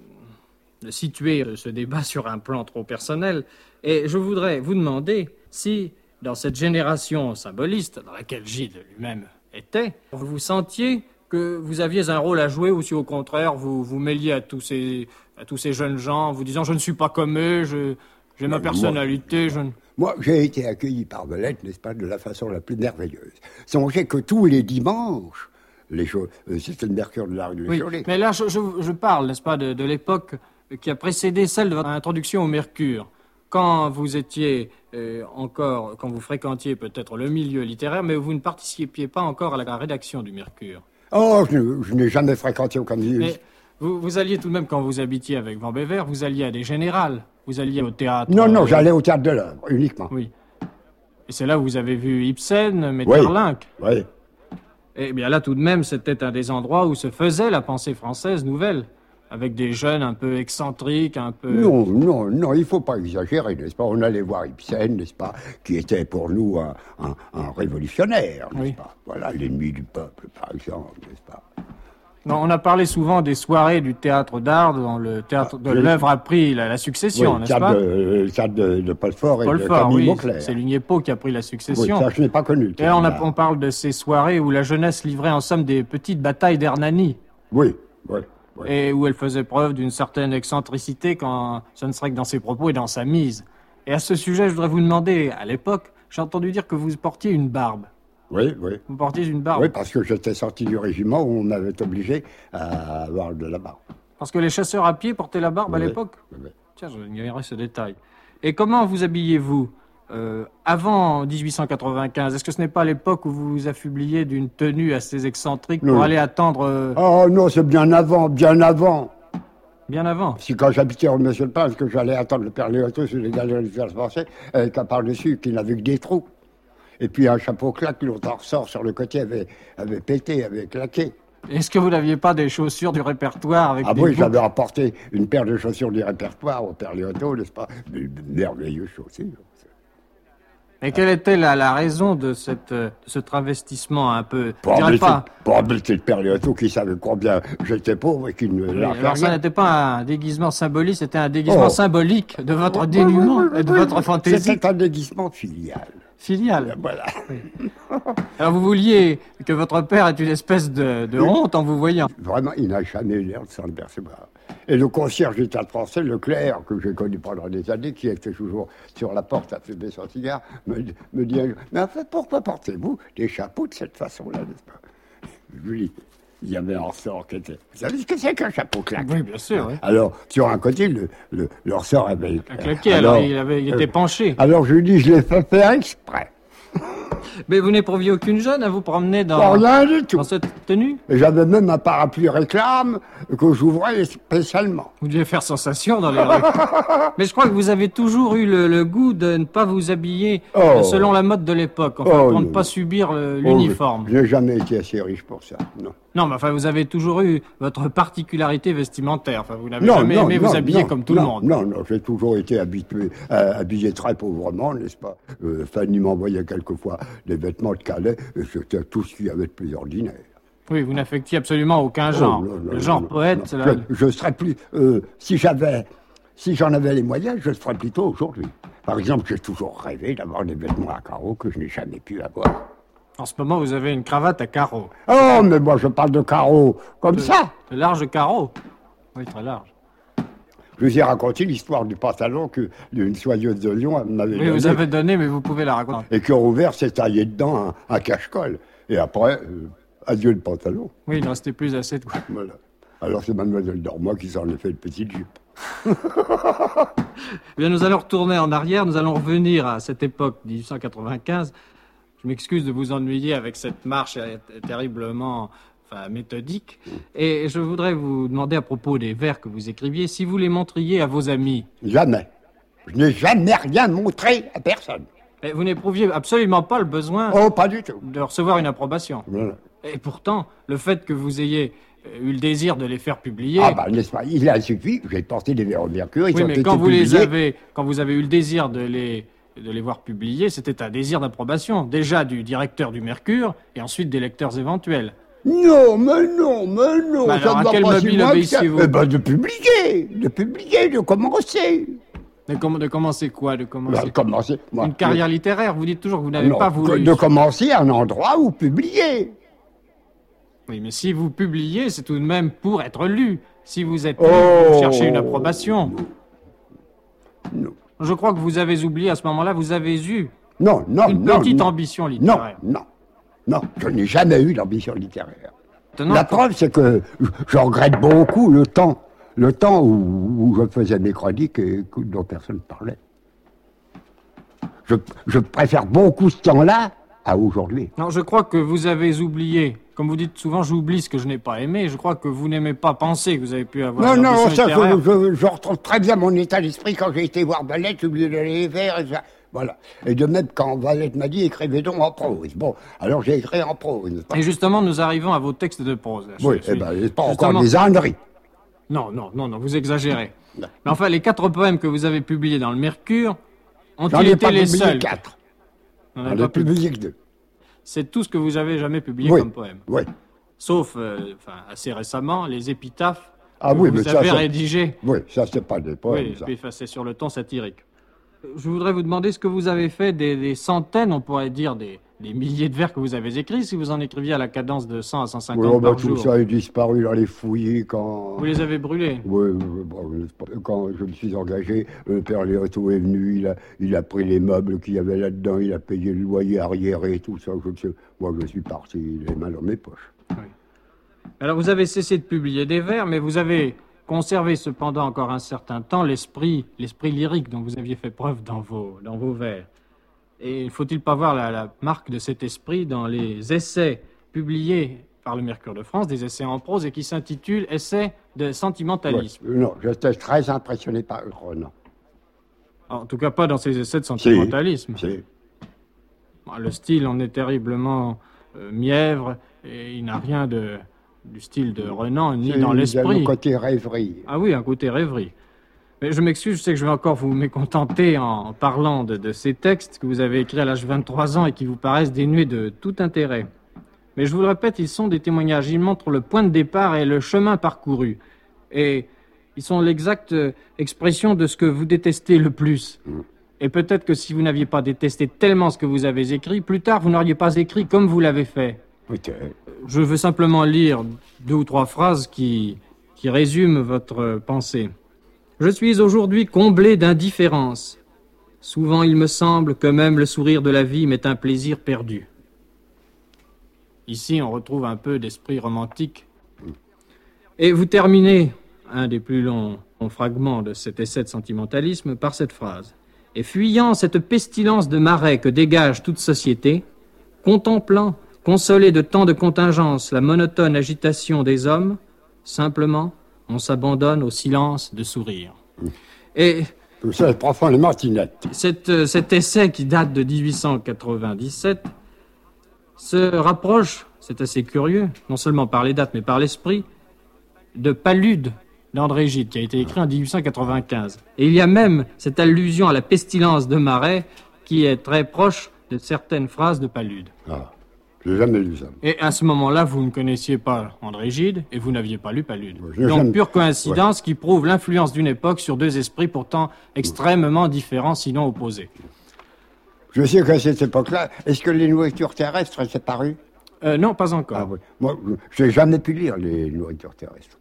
situer ce débat sur un plan trop personnel, et je voudrais vous demander si, dans cette génération symboliste, dans laquelle Gide lui-même était, vous sentiez que vous aviez un rôle à jouer ou si au contraire vous vous mêliez à tous ces jeunes gens en vous disant je ne suis pas comme eux, j'ai ma personnalité. Moi, j'ai été accueilli par Belette, n'est-ce pas, de la façon la plus merveilleuse. Songez que tous les dimanches, c'était le mercure de la rue de Cholet. Mais là, je parle, n'est-ce pas, de l'époque qui a précédé celle de votre introduction au Mercure. Quand vous étiez quand vous fréquentiez peut-être le milieu littéraire, mais vous ne participiez pas encore à la rédaction du Mercure. Oh, je n'ai jamais fréquenté aucun milieu. Mais vous alliez tout de même, quand vous habitiez avec Van Bever, vous alliez à des générales, vous alliez au théâtre. Non, j'allais au théâtre de l'œuvre, uniquement. Oui. Et c'est là où vous avez vu Ibsen, Maeterlinck. Oui. Eh bien là, tout de même, c'était un des endroits où se faisait la pensée française nouvelle. Avec des jeunes un peu excentriques, un peu... Non, il ne faut pas exagérer, n'est-ce pas? On allait voir Ibsen, n'est-ce pas, qui était pour nous un révolutionnaire, n'est-ce pas? Voilà, l'ennemi du peuple, par exemple, n'est-ce pas? Non, on a parlé souvent des soirées du théâtre d'art, dont le théâtre de l'œuvre a pris la succession, n'est-ce pas? Le théâtre de Paul Fort et de Camille Mauclair. C'est Lugnepo qui a pris la succession. Oui, ça, je n'ai pas connu. Et on parle de ces soirées où la jeunesse livrait en somme des petites batailles d'Hernani. Oui. Et où elle faisait preuve d'une certaine excentricité quand ce ne serait que dans ses propos et dans sa mise. Et à ce sujet, je voudrais vous demander, à l'époque, j'ai entendu dire que vous portiez une barbe. Oui. Vous portiez une barbe? Oui, parce que j'étais sorti du régiment où on m'avait obligé à avoir de la barbe. Parce que les chasseurs à pied portaient la barbe à l'époque? Oui. Tiens, j'ignorais ce détail. Et comment vous habillez-vous avant 1895? Est-ce que ce n'est pas l'époque où vous vous affubliez d'une tenue assez excentrique pour aller attendre... Oh non, c'est bien avant. Bien avant? C'est quand j'habitais au Monsieur le Prince que j'allais attendre le père Léoto sur les galeries du français avec un par-dessus qui n'avait que des trous. Et puis un chapeau claque, l'autre ressort sur le côté avait pété, avait claqué. Est-ce que vous n'aviez pas des chaussures du répertoire avec des oui, boucles? j'avais apporté une paire de chaussures du répertoire au père Léoto, n'est-ce pas? De merveilleuses chaussures. Et quelle était la raison de ce travestissement un peu... Pour embêter le père Léoto qui savait combien j'étais pauvre et qui ne lâchait rien. Ça n'était pas un déguisement symbolique, c'était un déguisement symbolique de votre dénuement et de votre fantaisie. C'était un déguisement filial. Filial. Voilà. Alors vous vouliez que votre père ait une espèce de honte en vous voyant. Vraiment, il n'a jamais eu l'air de s'en apercevoir. Et le concierge du Théâtre Français, Leclerc, que j'ai connu pendant des années, qui était toujours sur la porte à fumer son cigare, me dit « Mais en fait, pourquoi portez-vous des chapeaux de cette façon-là, n'est-ce pas ?» Je lui dis, il y avait un ressort qui était... Vous savez ce que c'est qu'un chapeau claque? Oui, bien sûr. Oui. Alors, sur un côté, le ressort avait... claqué, alors il était penché. Alors je lui dis, je l'ai fait faire exprès. Mais vous n'éprouviez aucune gêne à vous promener dans cette tenue? J'avais même un parapluie réclame que j'ouvrais spécialement. Vous deviez faire sensation dans les rues. Mais je crois que vous avez toujours eu le goût de ne pas vous habiller selon la mode de l'époque, pour ne pas subir l'uniforme. Je n'ai jamais été assez riche pour ça, non. Non, mais enfin, vous avez toujours eu votre particularité vestimentaire. Enfin, vous n'avez jamais aimé vous habiller comme tout le monde. Non, j'ai toujours été habillé très pauvrement, n'est-ce pas? Fanny m'envoyait quelquefois des vêtements de Calais, et c'était tout ce qu'il y avait de plus ordinaire. Oui, vous n'affectiez absolument aucun genre. Le genre poète, c'est là... Je serais plus... si j'en avais les moyens, je le ferais plutôt aujourd'hui. Par exemple, j'ai toujours rêvé d'avoir des vêtements à carreaux que je n'ai jamais pu avoir. En ce moment, vous avez une cravate à carreaux. Oh, mais moi, je parle de carreaux comme ça. De larges carreaux. Oui, très large. Je vous ai raconté l'histoire du pantalon qu'une soyeuse de Lyon m'avait donné. Oui, vous avez donné, mais vous pouvez la raconter. Et qui ont ouvert, s'est taillé dedans un cache-colle. Et après, adieu le pantalon. Oui, il ne restait plus assez de quoi. Voilà. Alors c'est Mademoiselle Dormois qui s'en est fait une petite jupe. Bien, nous allons retourner en arrière, nous allons revenir à cette époque, 1895. Je m'excuse de vous ennuyer avec cette marche terriblement méthodique. Et je voudrais vous demander à propos des vers que vous écriviez, si vous les montriez à vos amis. Jamais. Je n'ai jamais rien montré à personne. Et vous n'éprouviez absolument pas le besoin pas du tout. De recevoir une approbation. Voilà. Et pourtant, le fait que vous ayez eu le désir de les faire publier... n'est-ce pas, il a suffi, j'ai porté des vers au mercure, ils ont mais été quand publiés. Quand vous avez eu le désir de les voir publiés, c'était un désir d'approbation, déjà du directeur du Mercure, et ensuite des lecteurs éventuels. Non, mais non. Alors, à quel mobile obéissiez-vous? De publier, de commencer. De commencer quoi? De commencer moi, une carrière littéraire? Vous dites toujours que vous n'avez pas voulu... De commencer un endroit où publier. Oui, mais si vous publiez, c'est tout de même pour être lu. Si vous êtes lu, vous cherchez une approbation. Non. Je crois que vous avez oublié à ce moment-là, vous avez eu une petite ambition littéraire. Non, je n'ai jamais eu l'ambition littéraire. Maintenant, la preuve, c'est que je regrette beaucoup le temps où je faisais mes chroniques et dont personne ne parlait. Je préfère beaucoup ce temps-là à aujourd'hui. Non, je crois que vous avez oublié. Comme vous dites souvent, j'oublie ce que je n'ai pas aimé. Je crois que vous n'aimez pas penser que vous avez pu avoir une ambition littéraire. Je retrouve très bien mon état d'esprit quand j'ai été voir Valette, j'ai oublié d'aller les faire, et ça. Voilà. Et de même, quand Valette m'a dit, écrivez donc en prose. Bon, alors j'ai écrit en prose. Et justement, nous arrivons à vos textes de prose. Oui, c'est pas encore des âneries. Non, vous exagérez. Non. Mais enfin, les 4 poèmes que vous avez publiés dans le Mercure, ont-ils été les seuls? 4. On n'a pas publié que 2. C'est tout ce que vous avez jamais publié comme poème. Oui. Sauf, assez récemment, les épitaphes que vous avez rédigées. Oui, ça, c'est pas des poèmes. Oui, c'est sur le ton satirique. Je voudrais vous demander ce que vous avez fait des centaines, on pourrait dire, des les milliers de vers que vous avez écrits si vous en écriviez à la cadence de 100 à 150 Oui, par tout jour. ça est disparu dans les fouillis quand... Vous les avez brûlés? Oui, quand je me suis engagé, le père Léoto est venu, il a pris les meubles qu'il y avait là-dedans, il a payé le loyer arriéré, tout ça. Moi, je suis parti les mains dans mes poches. Oui. Alors, vous avez cessé de publier des vers, mais vous avez conservé cependant encore un certain temps l'esprit lyrique dont vous aviez fait preuve dans vos vers. Et faut-il pas voir la marque de cet esprit dans les essais publiés par le Mercure de France, des essais en prose, et qui s'intitulent « Essais de sentimentalisme ». Non, j'étais très impressionné par Renan. En tout cas, pas dans ces essais de sentimentalisme. Si. Le style en est terriblement mièvre, et il n'a rien du style de Renan, ni dans l'esprit. Il y a un côté rêverie. Ah oui, un côté rêverie. Mais je m'excuse, je sais que je vais encore vous mécontenter en parlant de ces textes que vous avez écrits à l'âge de 23 ans et qui vous paraissent dénués de tout intérêt. Mais je vous le répète, ils sont des témoignages. Ils montrent le point de départ et le chemin parcouru. Et ils sont l'exacte expression de ce que vous détestez le plus. Et peut-être que si vous n'aviez pas détesté tellement ce que vous avez écrit, plus tard, vous n'auriez pas écrit comme vous l'avez fait. Peut-être. Je veux simplement lire 2 ou 3 phrases qui résument votre pensée. Je suis aujourd'hui comblé d'indifférence. Souvent, il me semble que même le sourire de la vie m'est un plaisir perdu. Ici, on retrouve un peu d'esprit romantique. Et vous terminez un des plus longs fragments de cet essai de sentimentalisme par cette phrase. « Et fuyant cette pestilence de marais que dégage toute société, contemplant, consolé de tant de contingences, la monotone agitation des hommes, simplement, on s'abandonne au silence de sourire. » Et tout ça est profond, les martinettes. Cet essai qui date de 1897 se rapproche, c'est assez curieux, non seulement par les dates mais par l'esprit, de Palude d'André Gide, qui a été écrit en 1895. Et il y a même cette allusion à la pestilence de Marais qui est très proche de certaines phrases de Palude. Ah, j'ai jamais lu ça. Et à ce moment-là, vous ne connaissiez pas André Gide et vous n'aviez pas lu Palude. Ouais, donc, pure coïncidence qui prouve l'influence d'une époque sur 2 esprits pourtant extrêmement différents, sinon opposés. Je sais qu'à cette époque-là, est-ce que les nourritures terrestres étaient parues? Non, pas encore. Ah, oui. Moi, je n'ai jamais pu lire les nourritures terrestres.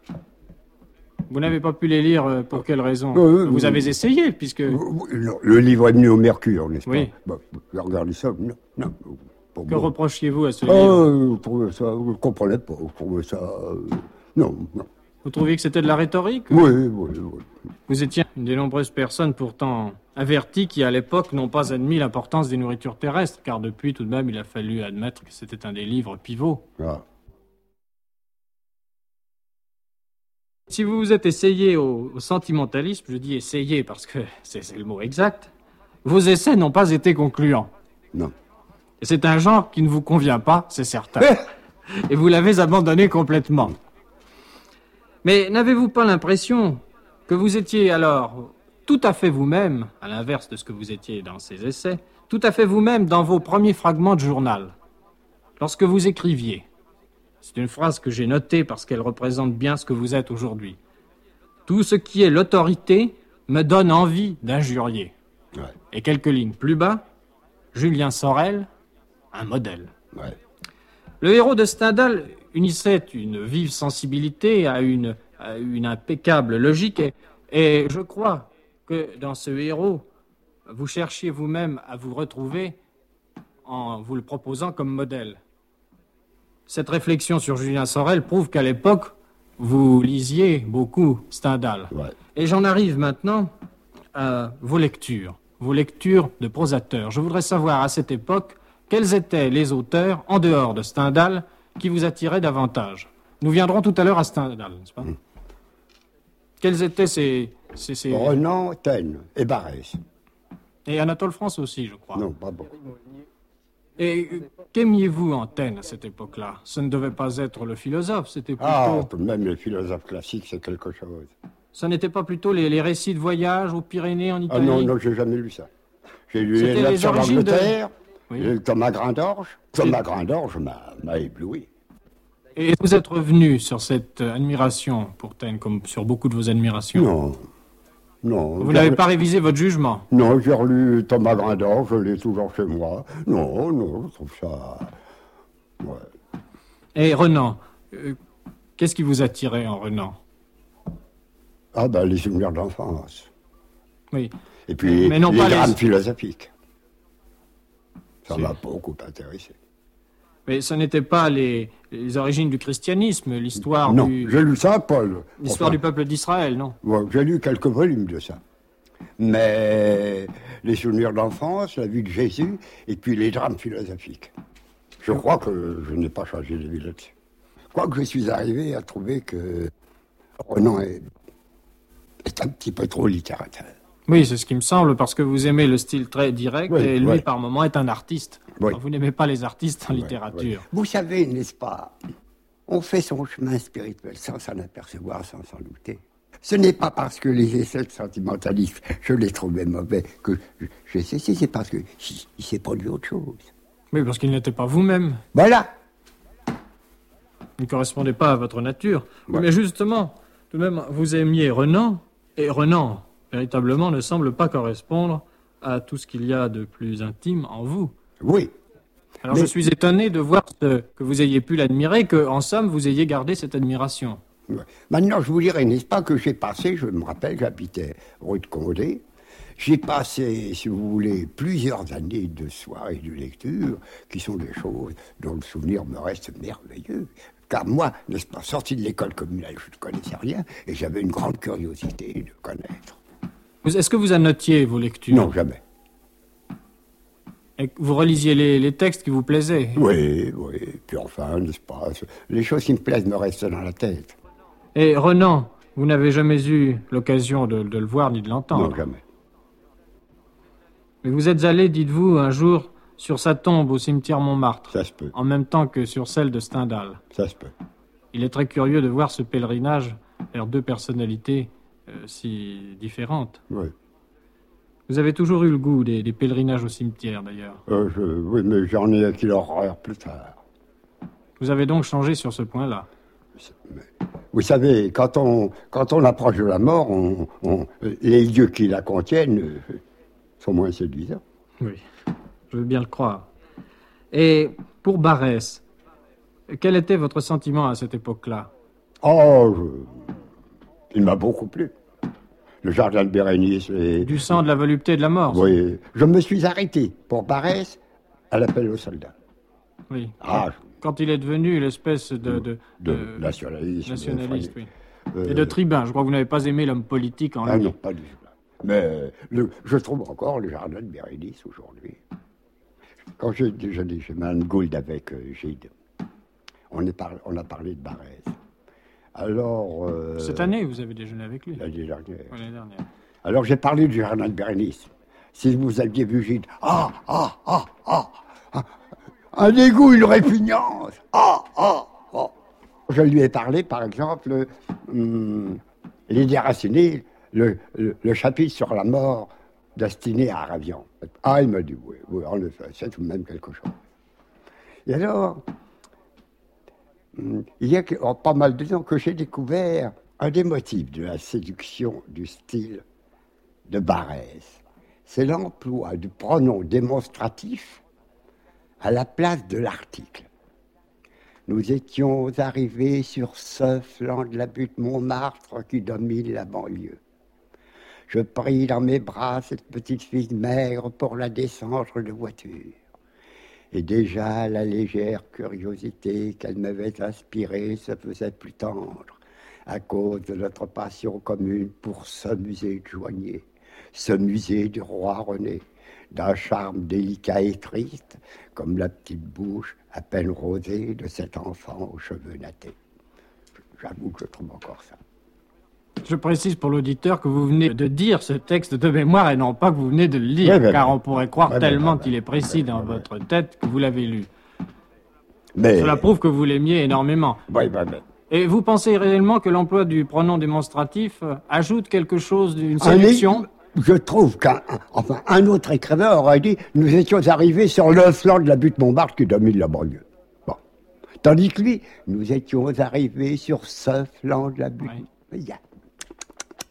Vous n'avez pas pu les lire pour quelle raison? Vous avez essayé, puisque... Le livre est venu au Mercure, n'est-ce oui. pas? Bon, j'ai regardé ça, non. Que reprochiez-vous à ce livre? Je trouvais ça, je ne comprenais pas, je trouvais ça... non. Vous trouviez que c'était de la rhétorique? Oui. Vous étiez une des nombreuses personnes pourtant averties qui, à l'époque, n'ont pas admis l'importance des nourritures terrestres, car depuis, tout de même, il a fallu admettre que c'était un des livres pivots. Ah. Si vous vous êtes essayé au sentimentalisme, je dis essayé parce que c'est le mot exact, vos essais n'ont pas été concluants. Non. Et c'est un genre qui ne vous convient pas, c'est certain. Et vous l'avez abandonné complètement. Mais n'avez-vous pas l'impression que vous étiez alors tout à fait vous-même, à l'inverse de ce que vous étiez dans ces essais, tout à fait vous-même dans vos premiers fragments de journal, lorsque vous écriviez? C'est une phrase que j'ai notée parce qu'elle représente bien ce que vous êtes aujourd'hui. Tout ce qui est l'autorité me donne envie d'injurier. Ouais. Et quelques lignes plus bas, Julien Sorel, un modèle. Ouais. Le héros de Stendhal unissait une vive sensibilité à une impeccable logique et je crois que dans ce héros, vous cherchiez vous-même à vous retrouver en vous le proposant comme modèle. Cette réflexion sur Julien Sorel prouve qu'à l'époque, vous lisiez beaucoup Stendhal. Ouais. Et j'en arrive maintenant à vos lectures de prosateurs. Je voudrais savoir à cette époque quels étaient les auteurs, en dehors de Stendhal, qui vous attiraient davantage. Nous viendrons tout à l'heure à Stendhal, n'est-ce pas? Quels étaient ces... Renan, Taine et Barrès. Et Anatole France aussi, je crois. Non, pas beaucoup. Et qu'aimiez-vous en Taine à cette époque-là? Ce ne devait pas être le philosophe, c'était plutôt... Ah, tout de même, les philosophes classiques, c'est quelque chose. Ça n'était pas plutôt les récits de voyage aux Pyrénées en Italie? Ah non, j'ai jamais lu ça. J'ai lu C'était les lettres sur origines l'Angleterre, Oui. Thomas Grandorge. Thomas Grandorge m'a ébloui. Et vous êtes revenu sur cette admiration pour Taine, comme sur beaucoup de vos admirations? Non. Non. Vous n'avez pas révisé votre jugement? Non, j'ai relu Thomas Grindor, je l'ai toujours chez moi. Non, je trouve ça... Ouais. Et Renan, qu'est-ce qui vous attirait en Renan? Ah ben, les souvenirs d'enfance. Oui. Et puis, mais non les pas drames philosophiques. Ça Si. m'a beaucoup intéressé. Mais ce n'était pas les origines du christianisme, l'histoire Non, du... j'ai lu ça, Paul. L'histoire du peuple d'Israël, non? Ouais, j'ai lu quelques volumes de ça. Mais les souvenirs d'enfance, la vie de Jésus, et puis les drames philosophiques. Je crois que je n'ai pas changé de vie là-dessus. Quoique je suis arrivé à trouver que Renan est un petit peu trop littérateur. Oui, c'est ce qui me semble, parce que vous aimez le style très direct, Oui, et lui, oui. par moment, est un artiste. Oui. Alors, vous n'aimez pas les artistes en Ouais, littérature. ouais. Vous savez, n'est-ce pas, on fait son chemin spirituel sans s'en apercevoir, sans s'en douter. Ce n'est pas parce que les essais de sentimentalisme, je les trouvais mauvais, que j'ai cessé, c'est parce qu'il s'est produit autre chose. Oui, parce qu'il n'était pas vous-même. Voilà. Il ne correspondait pas à votre nature. Ouais. Mais justement, tout de même, vous aimiez Renan, et Renan, véritablement, ne semble pas correspondre à tout ce qu'il y a de plus intime en vous. Oui. Alors Mais- je suis étonné de voir que vous ayez pu l'admirer, que, en somme, vous ayez gardé cette admiration. Ouais. Maintenant, je vous dirais, n'est-ce pas, que j'ai passé, je me rappelle, j'habitais rue de Condé, j'ai passé, si vous voulez, plusieurs années de soirées de lecture, qui sont des choses dont le souvenir me reste merveilleux. Car moi, n'est-ce pas, sorti de l'école communale, je ne connaissais rien, et j'avais une grande curiosité de connaître. Est-ce que vous annotiez vos lectures? Non, jamais. Et que vous relisiez les textes qui vous plaisaient? Oui, puis enfin, n'est-ce pas, les choses qui me plaisent me restent dans la tête. Et Renan, vous n'avez jamais eu l'occasion de le voir ni de l'entendre? Non, jamais. Mais vous êtes allé, dites-vous, un jour sur sa tombe au cimetière Montmartre, Ça se peut, en même temps que sur celle de Stendhal. ça se peut. Il est très curieux de voir ce pèlerinage vers deux personnalités si différentes. Oui. Vous avez toujours eu le goût des pèlerinages au cimetière, d'ailleurs. Oui, mais j'en ai acquis l'horreur plus tard. Vous avez donc changé sur ce point-là. Vous savez, quand on approche de la mort, les lieux qui la contiennent sont moins séduisants. Oui, je veux bien le croire. Et pour Barrès, quel était votre sentiment à cette époque-là? Il m'a beaucoup plu. Le jardin de Bérénice. Du sang, de la volupté, de la mort? Oui, je me suis arrêté pour Barrès à l'appel aux soldats. Oui. Ah, Quand il est devenu l'espèce de nationaliste. oui. Et de tribun. Je crois que vous n'avez pas aimé l'homme politique en lui. Ah non, pas du tout. Mais je trouve encore le jardin de Bérénice aujourd'hui. Quand j'ai déjeuné chez Mme Gould avec Gide, on a parlé de Barrès. Alors... Cette année, vous avez déjeuné avec lui? L'année dernière. Oui, l'année dernière. Alors j'ai parlé du jardin de Bérénice. Si vous aviez vu Gide, un dégoût, une répugnance. Je lui ai parlé, par exemple, les déracinés, le chapitre sur la mort d'Astiné à Aravian. Ah, il m'a dit, oui, en effet, c'est tout de même quelque chose. Et alors, il y a pas mal de temps que j'ai découvert un des motifs de la séduction du style de Barrès. C'est l'emploi du pronom démonstratif à la place de l'article. Nous étions arrivés sur ce flanc de la butte Montmartre qui domine la banlieue. Je pris dans mes bras cette petite fille maigre pour la descendre de voiture. Et déjà la légère curiosité qu'elle m'avait inspirée se faisait plus tendre à cause de notre passion commune pour ce musée de Joignet, ce musée du roi René, d'un charme délicat et triste, comme la petite bouche à peine rosée de cet enfant aux cheveux nattés. J'avoue que je trouve encore ça. Je précise pour l'auditeur que vous venez de dire ce texte de mémoire et non pas que vous venez de le lire, Oui, car on pourrait croire tellement qu'il est oui, précis dans votre tête que vous l'avez lu. Mais... Cela prouve que vous l'aimiez énormément. Oui. Et vous pensez réellement que l'emploi du pronom démonstratif ajoute quelque chose d'une séduction? Je trouve qu'un autre écrivain aurait dit « Nous étions arrivés sur le flanc de la butte Montmartre qui domine la banlieue. » Bon. Tandis que lui, nous étions arrivés sur ce flanc de la butte. Oui.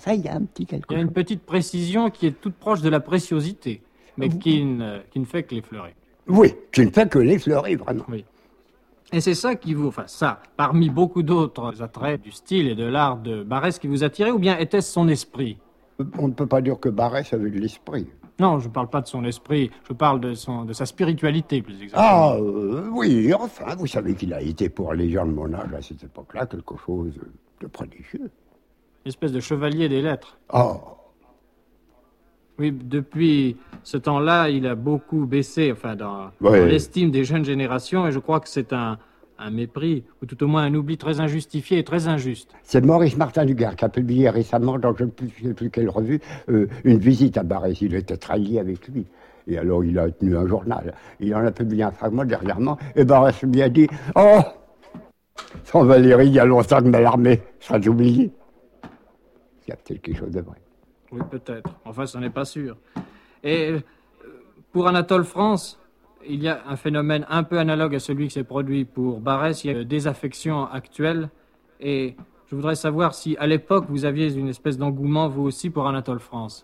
français, il y a un petit quelque chose. Il y a une petite précision qui est toute proche de la préciosité, mais qui ne fait que l'effleurer. Oui, qui ne fait que l'effleurer, vraiment. Oui. Et c'est ça qui vous... Enfin, ça, parmi beaucoup d'autres attraits du style et de l'art de Barrès qui vous attirait, ou bien était-ce son esprit? On ne peut pas dire que Barrès avait de l'esprit. Non, je ne parle pas de son esprit, je parle de sa spiritualité, plus exactement. Ah, oui, enfin, vous savez qu'il a été, pour les gens de mon âge, à cette époque-là, quelque chose de prodigieux. Une espèce de chevalier des lettres. Ah. Oui, depuis ce temps-là, il a beaucoup baissé, enfin, dans l'estime des jeunes générations, et je crois que c'est un mépris, ou tout au moins un oubli très injustifié et très injuste. C'est Maurice Martin Duguerre qui a publié récemment, dans je ne sais plus quelle revue, une visite à Barrès. Il était très lié avec lui. Et alors, il a tenu un journal. Il en a publié un fragment dernièrement, et Barrès lui a dit « Oh, sans Valérie, il y a longtemps que l'armée sera oubliée. » Il y a peut-être quelque chose de vrai. Oui, peut-être. Enfin, ça n'est pas sûr. Et pour Anatole France, il y a un phénomène un peu analogue à celui qui s'est produit pour Barrès. Il y a une désaffection actuelle. Et je voudrais savoir si, à l'époque, vous aviez une espèce d'engouement, vous aussi, pour Anatole France.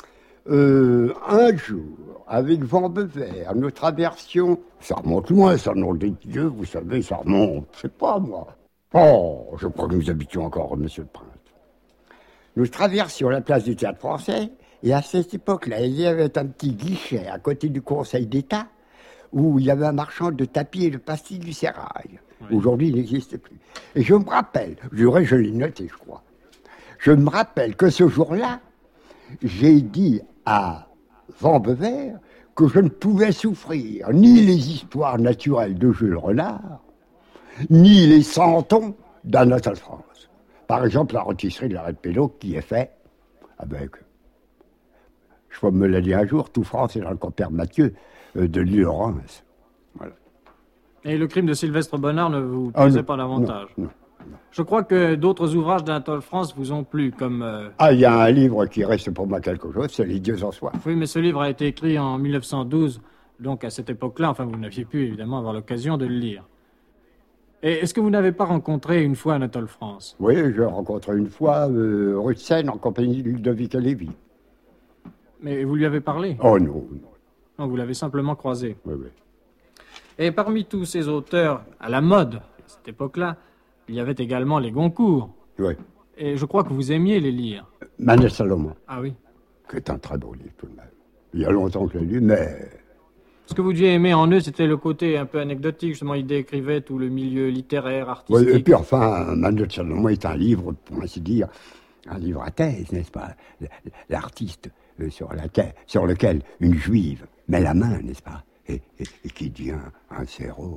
Un jour, avec Van Bevers, nous traversions... Ça remonte loin, ça, nom des dieux, vous savez, ça remonte, je sais pas, moi. Oh, je crois que nous habitions encore, monsieur le prince. Nous traversions la place du Théâtre Français, et à cette époque-là, il y avait un petit guichet à côté du Conseil d'État, où il y avait un marchand de tapis et de pastilles du Sérail. Oui. Aujourd'hui, il n'existe plus. Et je me rappelle, je l'ai noté, je crois, je me rappelle que ce jour-là, j'ai dit à Van Bevers que je ne pouvais souffrir ni les histoires naturelles de Jules Renard, ni les santons d'Anatole France. Par exemple, la rôtisserie de l'arrêt de Pélo qui est faite avec, je me l'ai dit un jour, tout France est dans le compère Mathieu de Lille-Reims. Voilà. Et le crime de Sylvestre Bonnard ne vous plaisait pas davantage? Non. Je crois que d'autres ouvrages d'Anatole France vous ont plu, comme... Ah, il y a un livre qui reste pour moi quelque chose, c'est Les Dieux en soif. Oui, mais ce livre a été écrit en 1912, donc à cette époque-là, enfin, vous n'aviez pu évidemment avoir l'occasion de le lire. Et est-ce que vous n'avez pas rencontré une fois Anatole France? Oui, j'ai rencontré une fois rue de Seine en compagnie de Ludovic Lévy. Mais vous lui avez parlé? Oh non. Non, vous l'avez simplement croisé. Oui. Et parmi tous ces auteurs à la mode, à cette époque-là, il y avait également les Goncourt. Oui. Et je crois que vous aimiez les lire. Manel Salomon. Ah oui. Qui est un très beau livre tout de même. Il y a longtemps que je l'ai lu, mais... Ce que vous deviez aimer en eux, c'était le côté un peu anecdotique. Justement, il décrivait tout le milieu littéraire, artistique. Oui, et puis enfin, Manel Salomon est un livre, pour ainsi dire, un livre à thèse, n'est-ce pas? L'artiste sur lequel une juive met la main, n'est-ce pas? Et qui dit un zéro.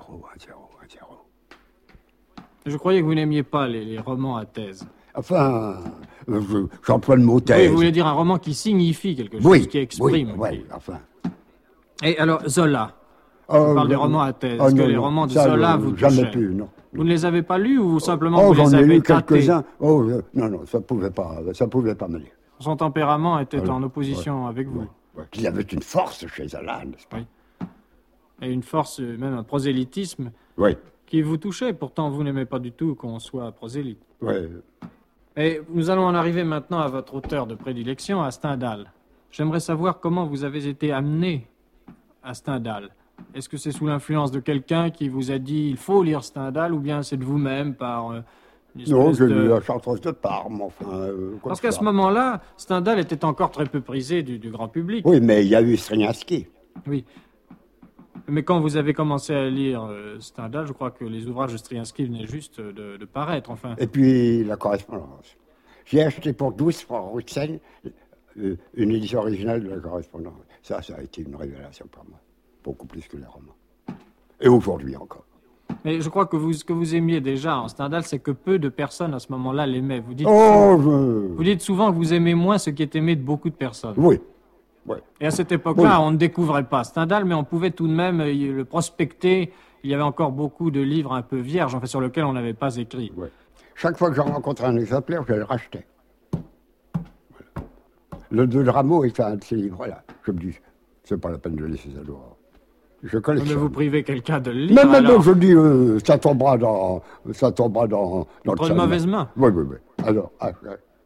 Je croyais que vous n'aimiez pas les romans à thèse. Enfin, j'emploie le mot thèse. Oui, vous voulez dire un roman qui signifie quelque chose, qui exprime. Oui, enfin. Et alors, Zola, on parle des romans à thèse. Est-ce que les romans de Zola vous touchaient? Jamais plus, non. Vous ne les avez pas lus ou simplement vous les j'en ai avez lu tâtés? quelques-uns. Non, ça pouvait pas me lire. Son tempérament était en opposition avec vous. Il y avait une force chez Zola, n'est-ce pas? Oui. Et une force, même un prosélytisme, qui vous touchait. Pourtant, vous n'aimez pas du tout qu'on soit prosélyte. Oui. Et nous allons en arriver maintenant à votre auteur de prédilection, à Stendhal. J'aimerais savoir comment vous avez été amené à Stendhal. Est-ce que c'est sous l'influence de quelqu'un qui vous a dit « il faut lire Stendhal » ou bien c'est de vous-même par... Non, j'ai lu la Chartreuse de Parme, enfin... Parce qu'à ce moment-là, Stendhal était encore très peu prisé du grand public. Oui, mais il y a eu Stravinsky. Oui. Mais quand vous avez commencé à lire Stendhal, je crois que les ouvrages de Stravinsky venaient juste de paraître, enfin. Et puis, la correspondance. J'ai acheté pour 12 francs rue de Seine une édition originale de la correspondance. Ça a été une révélation pour moi. Beaucoup plus que les romans. Et aujourd'hui encore. Mais je crois que ce que vous aimiez déjà en Stendhal, c'est que peu de personnes à ce moment-là l'aimaient. Vous dites, vous dites souvent que vous aimez moins ce qui est aimé de beaucoup de personnes. Oui. Et à cette époque-là, on ne découvrait pas Stendhal, mais on pouvait tout de même le prospecter. Il y avait encore beaucoup de livres un peu vierges, enfin, sur lesquels on n'avait pas écrit. Oui. Chaque fois que j'en rencontrais un exemplaire, je le rachetais. Voilà. Le de Rameau est un de ces livres-là. Je me dis, c'est pas la peine de laisser ça dehors. Je collectionne. Mais vous privez quelqu'un de le lire, non, je dis, ça tombera dans entre de mauvaises mains. Oui. Alors,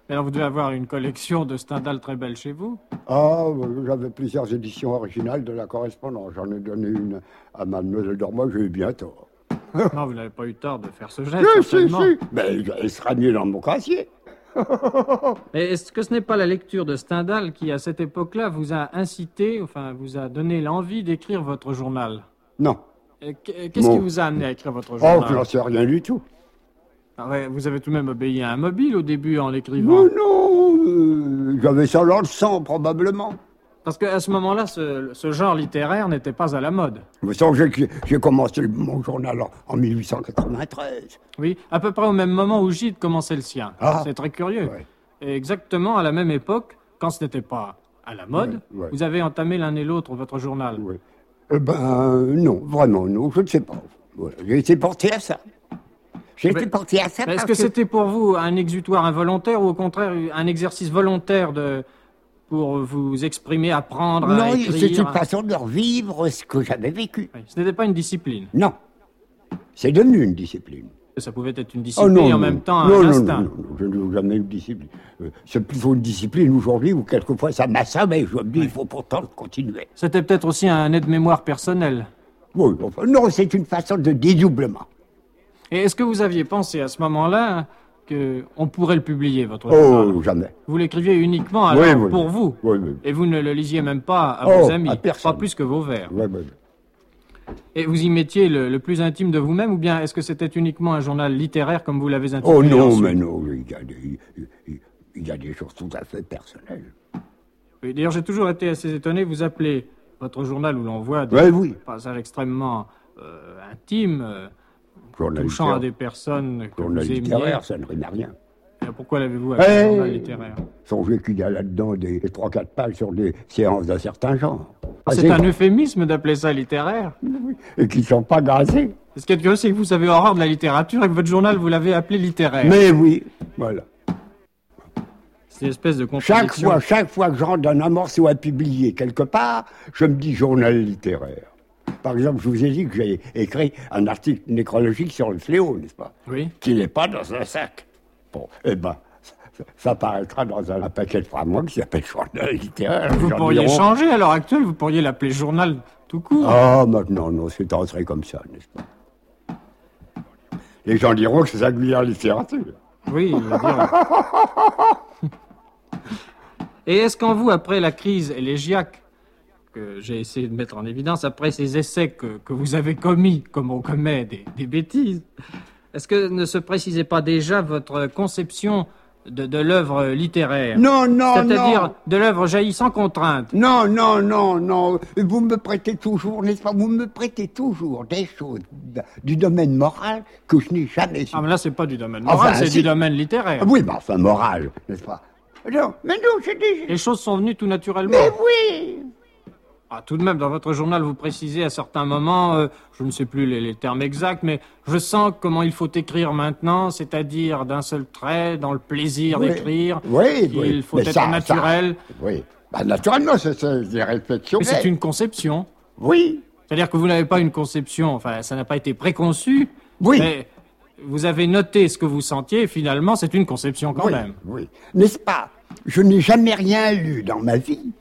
Alors vous devez avoir une collection de Stendhal très belle chez vous. Ah, j'avais plusieurs éditions originales de la correspondance. J'en ai donné une à Mademoiselle Dormois, j'ai eu bien tort. Non, vous n'avez pas eu tort de faire ce geste, Si, certainement. si. Mais il sera mieux dans mon casier. Mais est-ce que ce n'est pas la lecture de Stendhal qui, à cette époque-là, vous a incité, enfin, vous a donné l'envie d'écrire votre journal? Non. Qu'est-ce qui vous a amené à écrire votre Oh, journal? je n'en sais rien du tout. Ah ouais, vous avez tout de même obéi à un mobile au début en l'écrivant. Non, j'avais ça dans le sang, probablement. Parce qu'à ce moment-là, ce genre littéraire n'était pas à la mode. Vous savez que j'ai commencé mon journal en 1893. Oui, à peu près au même moment où Gide commençait le sien. Ah. C'est très curieux. Ouais. Et exactement à la même époque, quand ce n'était pas à la mode, Ouais. vous avez entamé l'un et l'autre votre journal. Oui. Eh ben, non, vraiment, non, je ne sais pas. Voilà, j'ai été porté à ça. J'ai été porté à ça Est-ce parce que c'était pour vous un exutoire involontaire ou au contraire un exercice volontaire pour vous exprimer, apprendre à Non, écrire? c'est une façon de revivre ce que j'avais vécu. Oui, ce n'était pas une discipline. Non, c'est devenu une discipline. Ça pouvait être une Oh discipline non, et en non. même temps Non, un non, instinct. non, je n'ai jamais eu de discipline. C'est plutôt une discipline aujourd'hui où quelquefois ça m'assomme mais je me dis il faut pourtant continuer. C'était peut-être aussi un aide-mémoire personnel. Oui, enfin, non, c'est une façon de dédoublement. Et est-ce que vous aviez pensé à ce moment-là qu'on pourrait le publier, votre journal? Oh, jamais. Vous l'écriviez uniquement alors Oui, oui. pour vous. Oui, oui. Et vous ne le lisiez même pas à Oh, vos amis, à personne. pas plus que vos vers. Ouais, ouais. Et vous y mettiez le plus intime de vous-même, ou bien est-ce que c'était uniquement un journal littéraire comme vous l'avez Oh intitulé non, ensuite? mais non, il y a des choses tout à fait personnelles. Oui, d'ailleurs, j'ai toujours été assez étonné. Vous appelez votre journal où l'on voit des Ouais, oui. passages extrêmement intimes, Journal touchant à littéraire. des personnes que Journal vous aimiez. littéraire, ça ne rime à rien. Et pourquoi l'avez-vous appelé Hey journal littéraire? Songez qu'il y a là-dedans des 3-4 pages sur des séances d'un certain genre. C'est un euphémisme d'appeler ça littéraire. Et qui ne sont pas gazés. Ce qui est curieux, c'est que vous avez horreur de la littérature et que votre journal, vous l'avez appelé littéraire. Mais oui, voilà. C'est une espèce de contradiction. Chaque fois que je rentre dans un morceau à publier quelque part, je me dis journal littéraire. Par exemple, je vous ai dit que j'ai écrit un article nécrologique sur le fléau, n'est-ce pas? Oui. Qui n'est pas dans un sac. Bon, eh ben, ça paraîtra dans un paquet de frameworks qui s'appelle journal littéraire. Vous Les gens pourriez diront, changer à l'heure actuelle, vous pourriez l'appeler journal tout court. Ah, maintenant, non, c'est entré comme ça, n'est-ce pas? Les gens diront que c'est singulière littérature. Oui, il va dire. Et est-ce qu'en vous, après la crise élégiaque, que j'ai essayé de mettre en évidence, après ces essais que vous avez commis, comme on commet des bêtises, est-ce que ne se précisait pas déjà votre conception de l'œuvre littéraire? Non, non, C'est-à-dire non. de l'œuvre jaillit sans contrainte. Non, non, non, non. Vous me prêtez toujours, n'est-ce pas? Vous me prêtez toujours des choses du domaine moral que je n'ai jamais su. Ah, mais là, c'est pas du domaine moral, Enfin, c'est si. du domaine littéraire. Oui, mais enfin, moral, n'est-ce pas? Non, mais non, j'ai dit... Les choses sont venues tout naturellement. Mais oui! Ah, tout de même, dans votre journal, vous précisez à certains moments, je ne sais plus les termes exacts, mais je sens comment il faut écrire maintenant, c'est-à-dire d'un seul trait, dans le plaisir Oui. d'écrire. Oui, Il oui. faut Mais être ça, naturel. oui. Bah, naturellement, c'est des réflexions. Mais c'est une conception. Oui, C'est-à-dire que vous n'avez pas une conception, enfin, ça n'a pas été préconçu. Oui. Mais vous avez noté ce que vous sentiez, et finalement, c'est une conception quand oui, même. oui. N'est-ce pas? Je n'ai jamais rien lu dans ma vie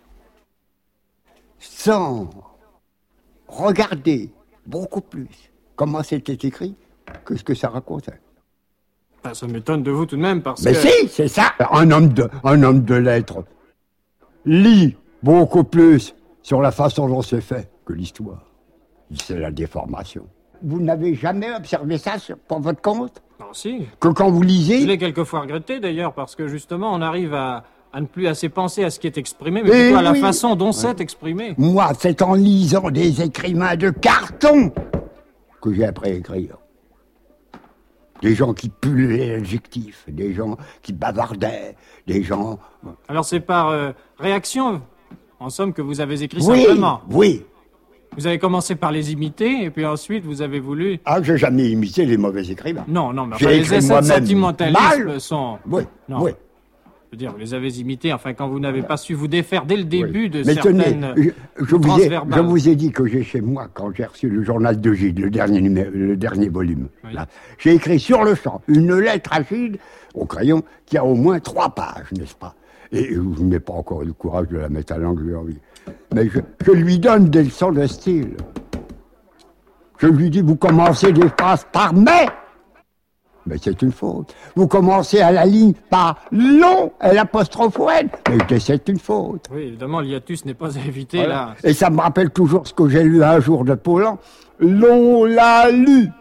sans regarder beaucoup plus comment c'était écrit que ce que ça racontait. Enfin, ça m'étonne de vous tout de même, parce Mais que... si, c'est ça. Un homme de lettres lit beaucoup plus sur la façon dont c'est fait que l'histoire. C'est la déformation. Vous n'avez jamais observé ça pour votre compte? Non, si. Que quand vous Je lisez... l'ai quelquefois regretté d'ailleurs, parce que justement, on arrive à ne plus assez penser à ce qui est exprimé, mais Eh plutôt à la oui. façon dont c'est exprimé. Moi, c'est en lisant des écrivains de carton que j'ai appris à écrire. Des gens qui pullaient l'adjectif, des gens qui bavardaient, des gens... Alors c'est par réaction, en somme, que vous avez écrit Oui, simplement. oui. Vous avez commencé par les imiter, et puis ensuite vous avez voulu... Ah, j'ai jamais imité les mauvais écrivains. Non, mais J'ai enfin, les écrit essais de moi-même sentimentalisme mal. sont... Oui, Non. oui. Je veux dire, vous les avez imités, enfin, quand vous n'avez pas su vous défaire dès le début Oui. de Mais certaines tenez, je transverbales. vous ai dit que j'ai chez moi, quand j'ai reçu le journal de Gide, le dernier volume, Oui. là, j'ai écrit sur le champ une lettre à Gide au crayon qui a au moins 3 pages, n'est-ce pas? Et je n'ai pas encore eu le courage de la mettre à l'angle. Mais je lui donne des leçons de style. Je lui dis, vous commencez des phrases par mais. Mais c'est une faute. Vous commencez à la ligne par long, l'apostrophe N. Mais c'est une faute. Oui, évidemment, l'hiatus n'est pas à éviter, Voilà. là. Et ça me rappelle toujours ce que j'ai lu un jour de Paulan. L'on l'a lu.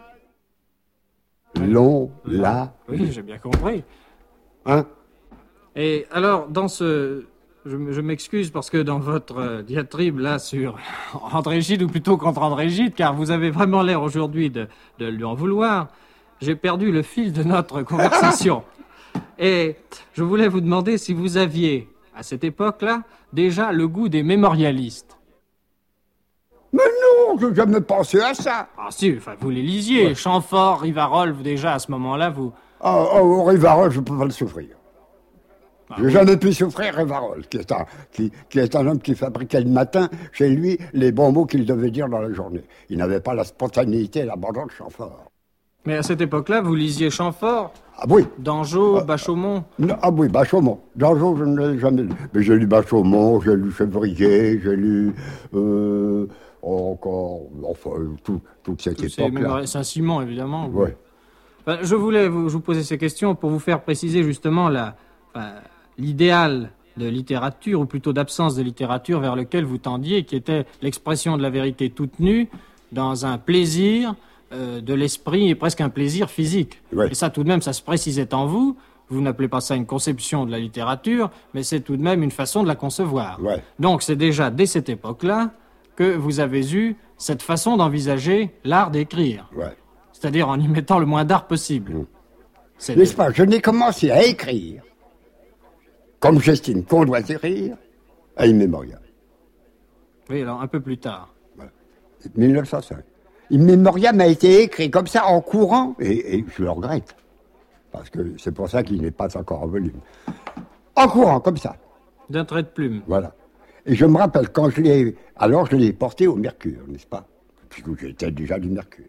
L'on l'a lu. Oui, j'ai bien compris. Hein? Et alors, dans ce... Je m'excuse parce que dans votre diatribe, là, sur André Gide, ou plutôt contre André Gide, car vous avez vraiment l'air aujourd'hui de lui en vouloir, j'ai perdu le fil de notre conversation. Et je voulais vous demander si vous aviez, à cette époque-là, déjà le goût des mémorialistes. Mais non, je n'ai jamais pensé à ça. Ah si, enfin, vous les lisiez. Ouais. Chamfort, Rivarol, déjà, à ce moment-là, vous... Rivarol, je ne peux pas le souffrir. Je n'ai jamais pu souffrir Rivarol, qui est un homme qui fabriquait le matin, chez lui, les bons mots qu'il devait dire dans la journée. Il n'avait pas la spontanéité et l'abandon de Chamfort. Mais à cette époque-là, vous lisiez Chamfort? Ah oui. Dangeau, Bachaumont? Ah oui, Bachaumont. Dangeau, je ne l'ai jamais lu. Mais j'ai lu Bachaumont, j'ai lu Chevrier, j'ai lu... encore... Enfin, toute cette époque-là. Saint-Simon, évidemment. Oui. Enfin, je voulais vous poser ces questions pour vous faire préciser justement l'idéal de littérature, ou plutôt d'absence de littérature vers lequel vous tendiez, qui était l'expression de la vérité toute nue, dans un plaisir de l'esprit et presque un plaisir physique. Ouais. Et ça, tout de même, ça se précisait en vous. Vous n'appelez pas ça une conception de la littérature, mais c'est tout de même une façon de la concevoir. Ouais. Donc, c'est déjà dès cette époque-là que vous avez eu cette façon d'envisager l'art d'écrire. Ouais. C'est-à-dire en y mettant le moins d'art possible. N'est-ce pas? Je n'ai commencé à écrire, comme j'estime qu'on doit écrire, à In Memoriam. Oui, alors un peu plus tard. Voilà. 1905. In Memoriam a été écrit comme ça, en courant, et je le regrette, parce que c'est pour ça qu'il n'est pas encore en volume. En courant, comme ça. D'un trait de plume. Voilà. Et je me rappelle, quand je l'ai porté au Mercure, n'est-ce pas? Puisque j'étais déjà du Mercure.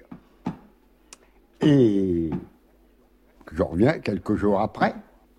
Et je reviens quelques jours après.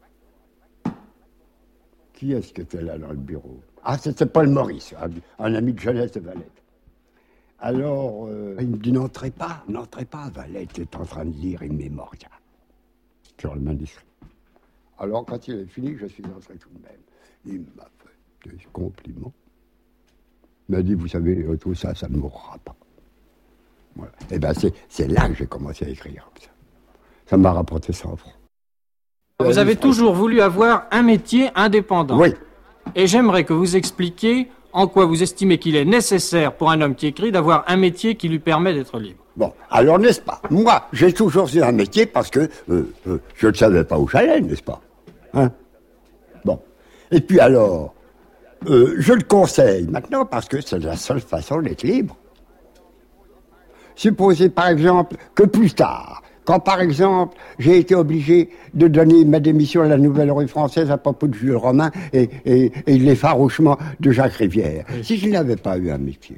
Qui est-ce qui était là dans le bureau? Ah, c'était Paul Maurice, un ami de jeunesse de Valette. Alors, il me dit, n'entrez pas, Valette est en train de lire In Memoriam sur le manuscrit. Alors, quand il est fini, je suis entré tout de même. Il m'a fait des compliments. Il m'a dit, vous savez, tout ça, ça ne mourra pas. Voilà. Et bien, c'est là que j'ai commencé à écrire. Ça m'a rapporté 100 francs. Vous avez toujours voulu avoir un métier indépendant. Oui. Et j'aimerais que vous expliquiez en quoi vous estimez qu'il est nécessaire pour un homme qui écrit d'avoir un métier qui lui permet d'être libre. Bon, alors n'est-ce pas? Moi, j'ai toujours eu un métier parce que je ne savais pas où j'allais, n'est-ce pas? Hein? Bon. Et puis alors, je le conseille maintenant parce que c'est la seule façon d'être libre. Supposez par exemple que plus tard, quand par exemple j'ai été obligé de donner ma démission à la Nouvelle Revue Française à propos de Jules Romain et l'effarouchement de Jacques Rivière, oui. Si je n'avais pas eu un métier.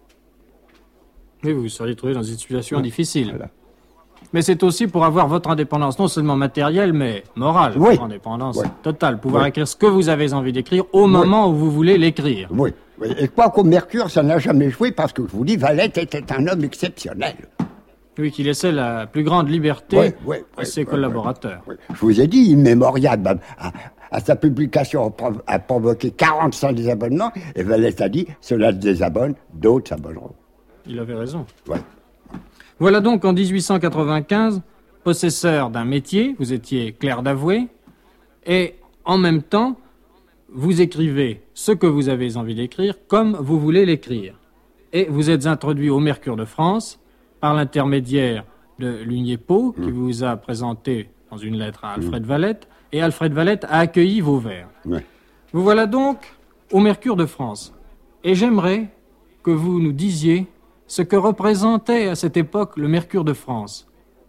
Oui, vous vous seriez trouvé dans une situation difficile. Voilà. Mais c'est aussi pour avoir votre indépendance, non seulement matérielle, mais morale. Oui. Votre indépendance totale. Pouvoir écrire ce que vous avez envie d'écrire au moment où vous voulez l'écrire. Oui. Oui. Et quoi qu'au Mercure, ça n'a jamais joué parce que je vous dis, Valette était un homme exceptionnel. Oui, qui laissait la plus grande liberté à ses collaborateurs. Oui. Je vous ai dit, In Memoriam, à sa publication, a provoqué 45 désabonnements, et Valette a dit, cela désabonne, d'autres s'abonneront. Il avait raison. Oui. Voilà donc en 1895, possesseur d'un métier, vous étiez clerc d'avoué, et en même temps, vous écrivez ce que vous avez envie d'écrire comme vous voulez l'écrire. Et vous êtes introduit au Mercure de France par l'intermédiaire de Lunier Pau, qui vous a présenté dans une lettre à Alfred Valette, et Alfred Valette a accueilli vos vers. Oui. Vous voilà donc au Mercure de France. Et j'aimerais que vous nous disiez ce que représentait à cette époque le Mercure de France.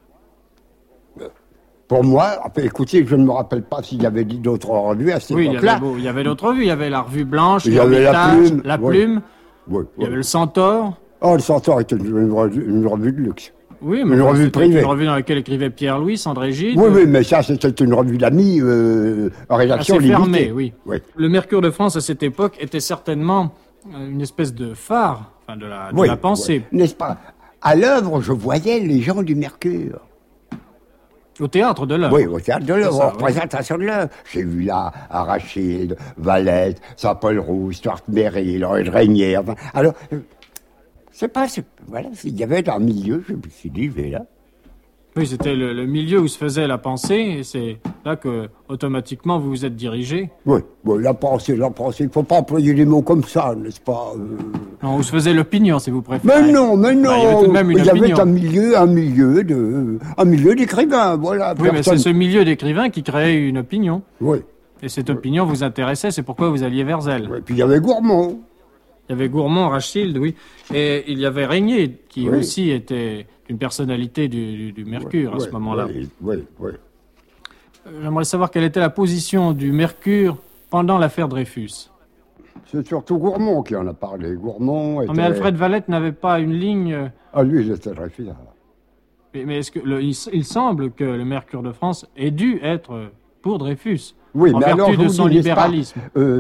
Pour moi, écoutez, je ne me rappelle pas s'il y avait dit d'autres revues à cette époque-là. Il y avait d'autres revues, il y avait la Revue Blanche, il y avait la Plume, il y avait le Centaure. Oh, le Centaure était une revue de luxe. Oui, mais une revue privée. Une revue dans laquelle écrivait Pierre-Louis, André Gide. Oui, mais ça, c'était une revue d'amis en rédaction assez limitée. Fermée, oui. Le Mercure de France, à cette époque, était certainement une espèce de phare de la pensée. N'est-ce pas? À l'œuvre, je voyais les gens du Mercure. Au théâtre de l'œuvre. Oui, au théâtre de l'œuvre, en représentation de l'œuvre. J'ai vu là Arachide, Valette, Saint-Paul Roux, Stuart Merry, Lloyd Régnier. Enfin, alors, voilà, il y avait un milieu, je me suis dit, je vais là. Oui, c'était le milieu où se faisait la pensée, et c'est là que, automatiquement, vous vous êtes dirigé. Oui, la pensée, il ne faut pas employer les mots comme ça, n'est-ce pas Non, où se faisait l'opinion, si vous préférez. Mais non, il y avait tout de même une opinion. Il un milieu d'écrivains, voilà. Oui, mais c'est ce milieu d'écrivains qui créait une opinion. Oui. Et cette opinion vous intéressait, c'est pourquoi vous alliez vers elle. Oui, puis il y avait Gourmand. Il y avait Gourmand, Rachilde, oui. Et il y avait Régnier, qui aussi était une personnalité du Mercure à ce moment-là. Oui. J'aimerais savoir quelle était la position du Mercure pendant l'affaire Dreyfus. C'est surtout Gourmand qui en a parlé. Gourmand était... Non, mais Alfred Valette n'avait pas une ligne... Ah, lui, il était Dreyfusard. Mais est-ce que il semble que le Mercure de France ait dû être pour Dreyfus, oui, en mais vertu alors, de son libéralisme.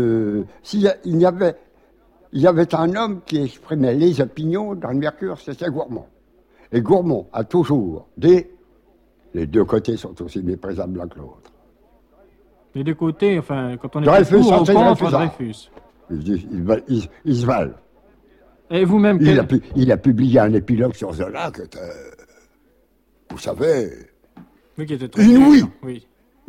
Il y avait un homme qui exprimait les opinions dans le Mercure, c'était Gourmand. Et Gourmand a toujours dit les deux côtés sont aussi méprisables l'un que l'autre. Les deux côtés, enfin, quand on est pour ou contre Dreyfus. Ils se valent. Et vous-même... Il a publié un épilogue sur Zola qui était, vous savez... Oui, qui était très inouï. Oui.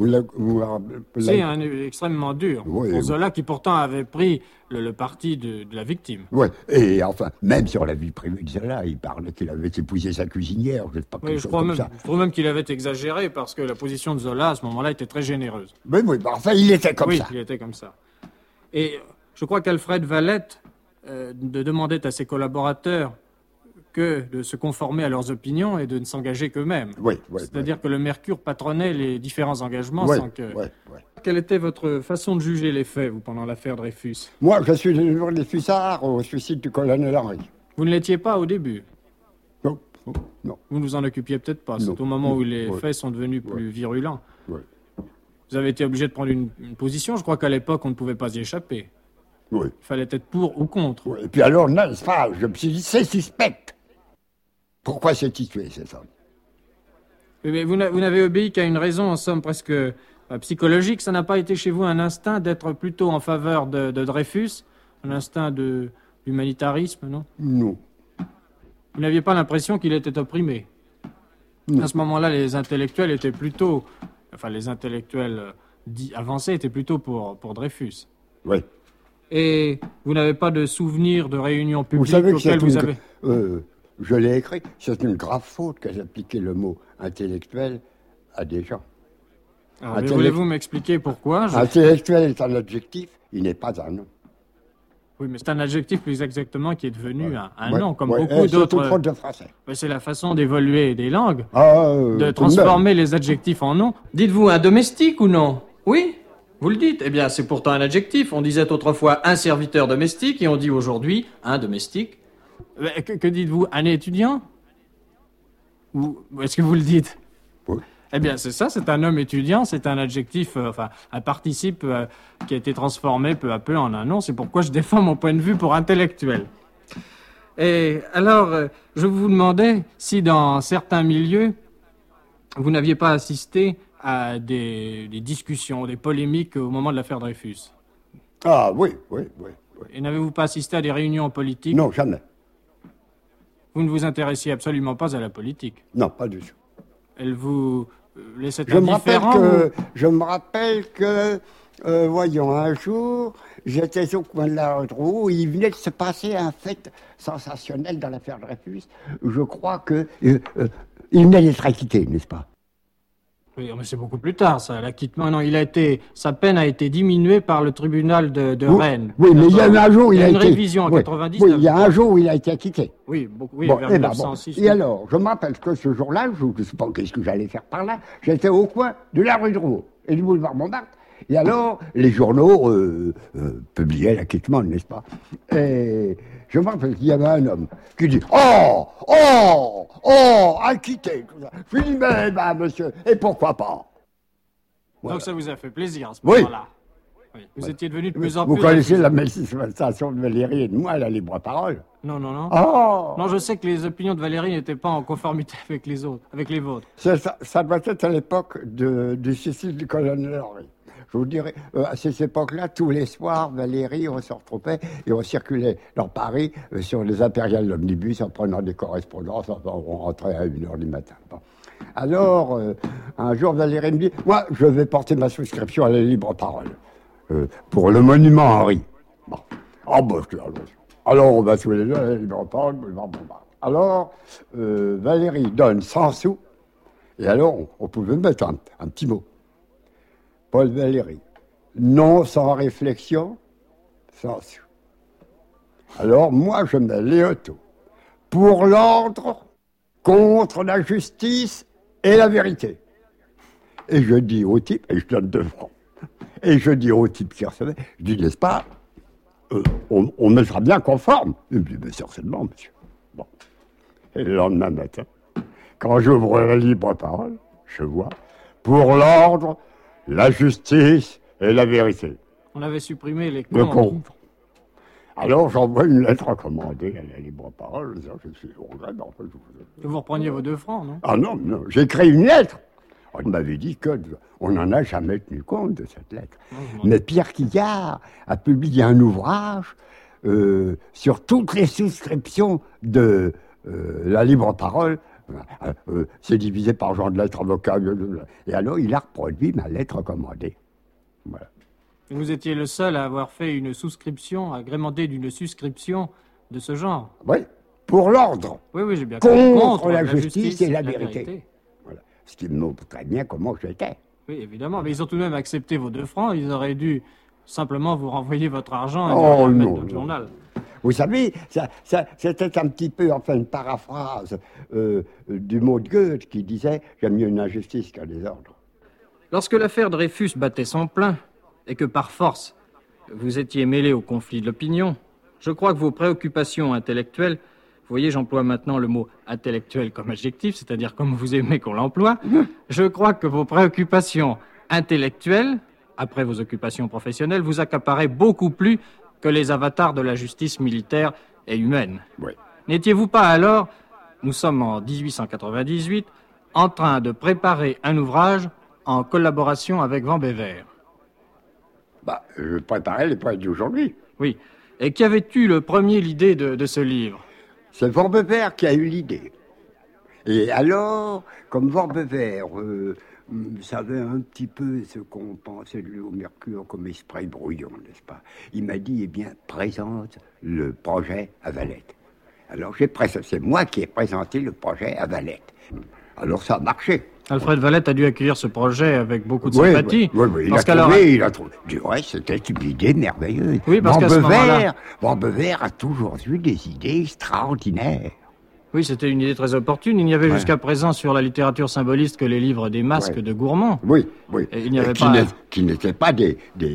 C'est extrêmement dur. Pour Zola, qui pourtant avait pris le parti de la victime. Oui, et enfin, même sur la vie privée de Zola, il parlait qu'il avait épousé sa cuisinière, je trouve même qu'il avait exagéré, parce que la position de Zola, à ce moment-là, était très généreuse. Oui, enfin, il était comme ça. Oui, il était comme ça. Et je crois qu'Alfred Valette demandait à ses collaborateurs que de se conformer à leurs opinions et de ne s'engager qu'eux-mêmes. C'est-à-dire que le Mercure patronnait les différents engagements sans que... Quelle était votre façon de juger les faits, vous, pendant l'affaire Dreyfus? Moi, je suis le Dreyfusard au suicide du colonel Henry. Vous ne l'étiez pas au début? Non. Vous ne vous en occupiez peut-être pas. C'est au moment où les faits sont devenus plus virulents. Vous avez été obligé de prendre une position. Je crois qu'à l'époque, on ne pouvait pas y échapper. Il fallait être pour ou contre. Et puis alors, n'est-ce pas, je me suis dit, c'est suspect. Pourquoi s'est-il tué, cet homme? Mais vous n'avez obéi qu'à une raison, en somme, presque psychologique. Ça n'a pas été chez vous un instinct d'être plutôt en faveur de Dreyfus? Un instinct d'humanitarisme, non? Non. Vous n'aviez pas l'impression qu'il était opprimé? Non. À ce moment-là, les intellectuels étaient plutôt... Enfin, les intellectuels dits avancés étaient plutôt pour Dreyfus. Oui. Et vous n'avez pas de souvenir de réunions publiques auxquelles vous avez... Je l'ai écrit, c'est une grave faute que d'appliquer le mot intellectuel à des gens. Alors, voulez-vous m'expliquer pourquoi? Intellectuel est un adjectif, il n'est pas un nom. Oui, mais c'est un adjectif plus exactement qui est devenu un nom, comme beaucoup d'autres... C'est une faute de français. C'est la façon d'évoluer des langues, de transformer les adjectifs en noms. Dites-vous un domestique ou non? Oui, vous le dites. Eh bien, c'est pourtant un adjectif. On disait autrefois un serviteur domestique et on dit aujourd'hui un domestique. Que dites-vous? Un étudiant? Ou est-ce que vous le dites? Oui. Eh bien, c'est ça, c'est un homme étudiant, c'est un adjectif, un participe qui a été transformé peu à peu en un nom. C'est pourquoi je défends mon point de vue pour intellectuel. Et alors, je vous demandais si dans certains milieux, vous n'aviez pas assisté à des discussions, des polémiques au moment de l'affaire Dreyfus. Ah oui. Et n'avez-vous pas assisté à des réunions politiques? Non, jamais. Vous ne vous intéressiez absolument pas à la politique? Non, pas du tout. Elle vous laissait indifférent? Je me rappelle que, voyons, un jour, j'étais au coin de la rue Drouot, il venait de se passer un fait sensationnel dans l'affaire Dreyfus. Je crois que il venait d'être acquitté, n'est-ce pas? Oui, mais c'est beaucoup plus tard, ça. L'acquittement, non, sa peine a été diminuée par le tribunal de Rennes. Oui, mais il y a eu un jour où il a été... une révision en 99. Oui, il y a un jour où il a été acquitté. Oui, vers 1906. Et alors, je me rappelle que ce jour-là, je ne sais pas qu'est-ce que j'allais faire par là, j'étais au coin de la rue Drouot et du boulevard Montmartre. Et alors, les journaux publiaient l'acquittement, n'est-ce pas? Et Je me rappelle qu'il y avait un homme qui dit « Oh, acquitté !» Je lui dis « Mais, monsieur, et pourquoi pas ?» Voilà. Donc ça vous a fait plaisir à ce Oui. moment-là. Oui. Vous étiez devenu de plus en plus... Vous connaissez la manifestation de Valérie et de moi, la libre parole? Non. Oh! Non, je sais que les opinions de Valérie n'étaient pas en conformité avec les autres, avec les vôtres. Ça doit être à l'époque du suicide du colonel Henry. Je vous dirais, à cette époque-là, tous les soirs, Valérie, on se retrouvait et on circulait dans Paris sur les impériales d'omnibus en prenant des correspondances. Enfin, on rentrait à 1h du matin. Bon. Alors, un jour, Valérie me dit, moi, je vais porter ma souscription à la libre parole pour le monument Henry. Bon. Alors, on va sous les deux à la libre parole. Alors, Valérie donne 100 sous et alors, on pouvait mettre un petit mot. Paul Valéry. Non sans réflexion, sans sous. Alors, moi, je mets Léoto. Pour l'ordre, contre la justice et la vérité. Et je dis au type, et je donne 2 francs, et je dis au type qui recevait, je dis, n'est-ce pas, on me sera bien conforme. Il me dit, mais certainement, monsieur. Bon. Et le lendemain matin, quand j'ouvre la libre parole, je vois, pour l'ordre, la justice et la vérité. On avait supprimé les Le contre. contre. Alors j'envoie une lettre recommandée à la libre parole. Je suis au regret, en fait, Que vous repreniez vos 2 francs, non? Ah non, j'écris une lettre. On m'avait dit qu'on n'en a jamais tenu compte de cette lettre. Mais Pierre Quillard a publié un ouvrage sur toutes les souscriptions de la libre parole. C'est divisé par genre de lettres avocat. Et alors, il a reproduit ma lettre recommandée. Voilà. Vous étiez le seul à avoir fait une souscription, agrémentée d'une souscription de ce genre. Oui, pour l'ordre. Oui, j'ai bien compris. Contre la justice et la vérité. Voilà. Ce qui me montre très bien comment j'étais. Oui, évidemment. Mais ils ont tout de même accepté vos 2 francs. Ils auraient dû simplement vous renvoyer votre argent et oh, le mettre non, dans le journal. Vous savez, c'était un petit peu, enfin, une paraphrase du mot de Goethe qui disait « J'aime mieux une injustice qu'un désordre ». Lorsque l'affaire Dreyfus battait son plein, et que par force, vous étiez mêlé au conflit de l'opinion, je crois que vos préoccupations intellectuelles, vous voyez, j'emploie maintenant le mot intellectuel comme adjectif, c'est-à-dire comme vous aimez qu'on l'emploie, je crois que vos préoccupations intellectuelles, après vos occupations professionnelles, vous accaparaient beaucoup plus que les avatars de la justice militaire et humaine. Oui. N'étiez-vous pas alors, nous sommes en 1898, en train de préparer un ouvrage en collaboration avec Van Bever? Je préparais les poètes d'aujourd'hui. Oui. Et qui avait eu le premier l'idée de ce livre? C'est Van Bever qui a eu l'idée. Et alors, comme Van Bever savait un petit peu ce qu'on pensait de lui au Mercure comme esprit brouillon, n'est-ce pas? Il m'a dit, présente le projet à Valette. Alors c'est moi qui ai présenté le projet à Valette. Alors ça a marché. Alfred Valette a dû accueillir ce projet avec beaucoup de sympathie. Oui, il a trouvé. Du reste, c'était une idée merveilleuse. Oui, parce qu'à ce moment-là... Van Bever a toujours eu des idées extraordinaires. Oui, c'était une idée très opportune. Il n'y avait jusqu'à présent sur la littérature symboliste que les livres des masques de gourmands. Oui. Et il n'y avait qui n'étaient pas des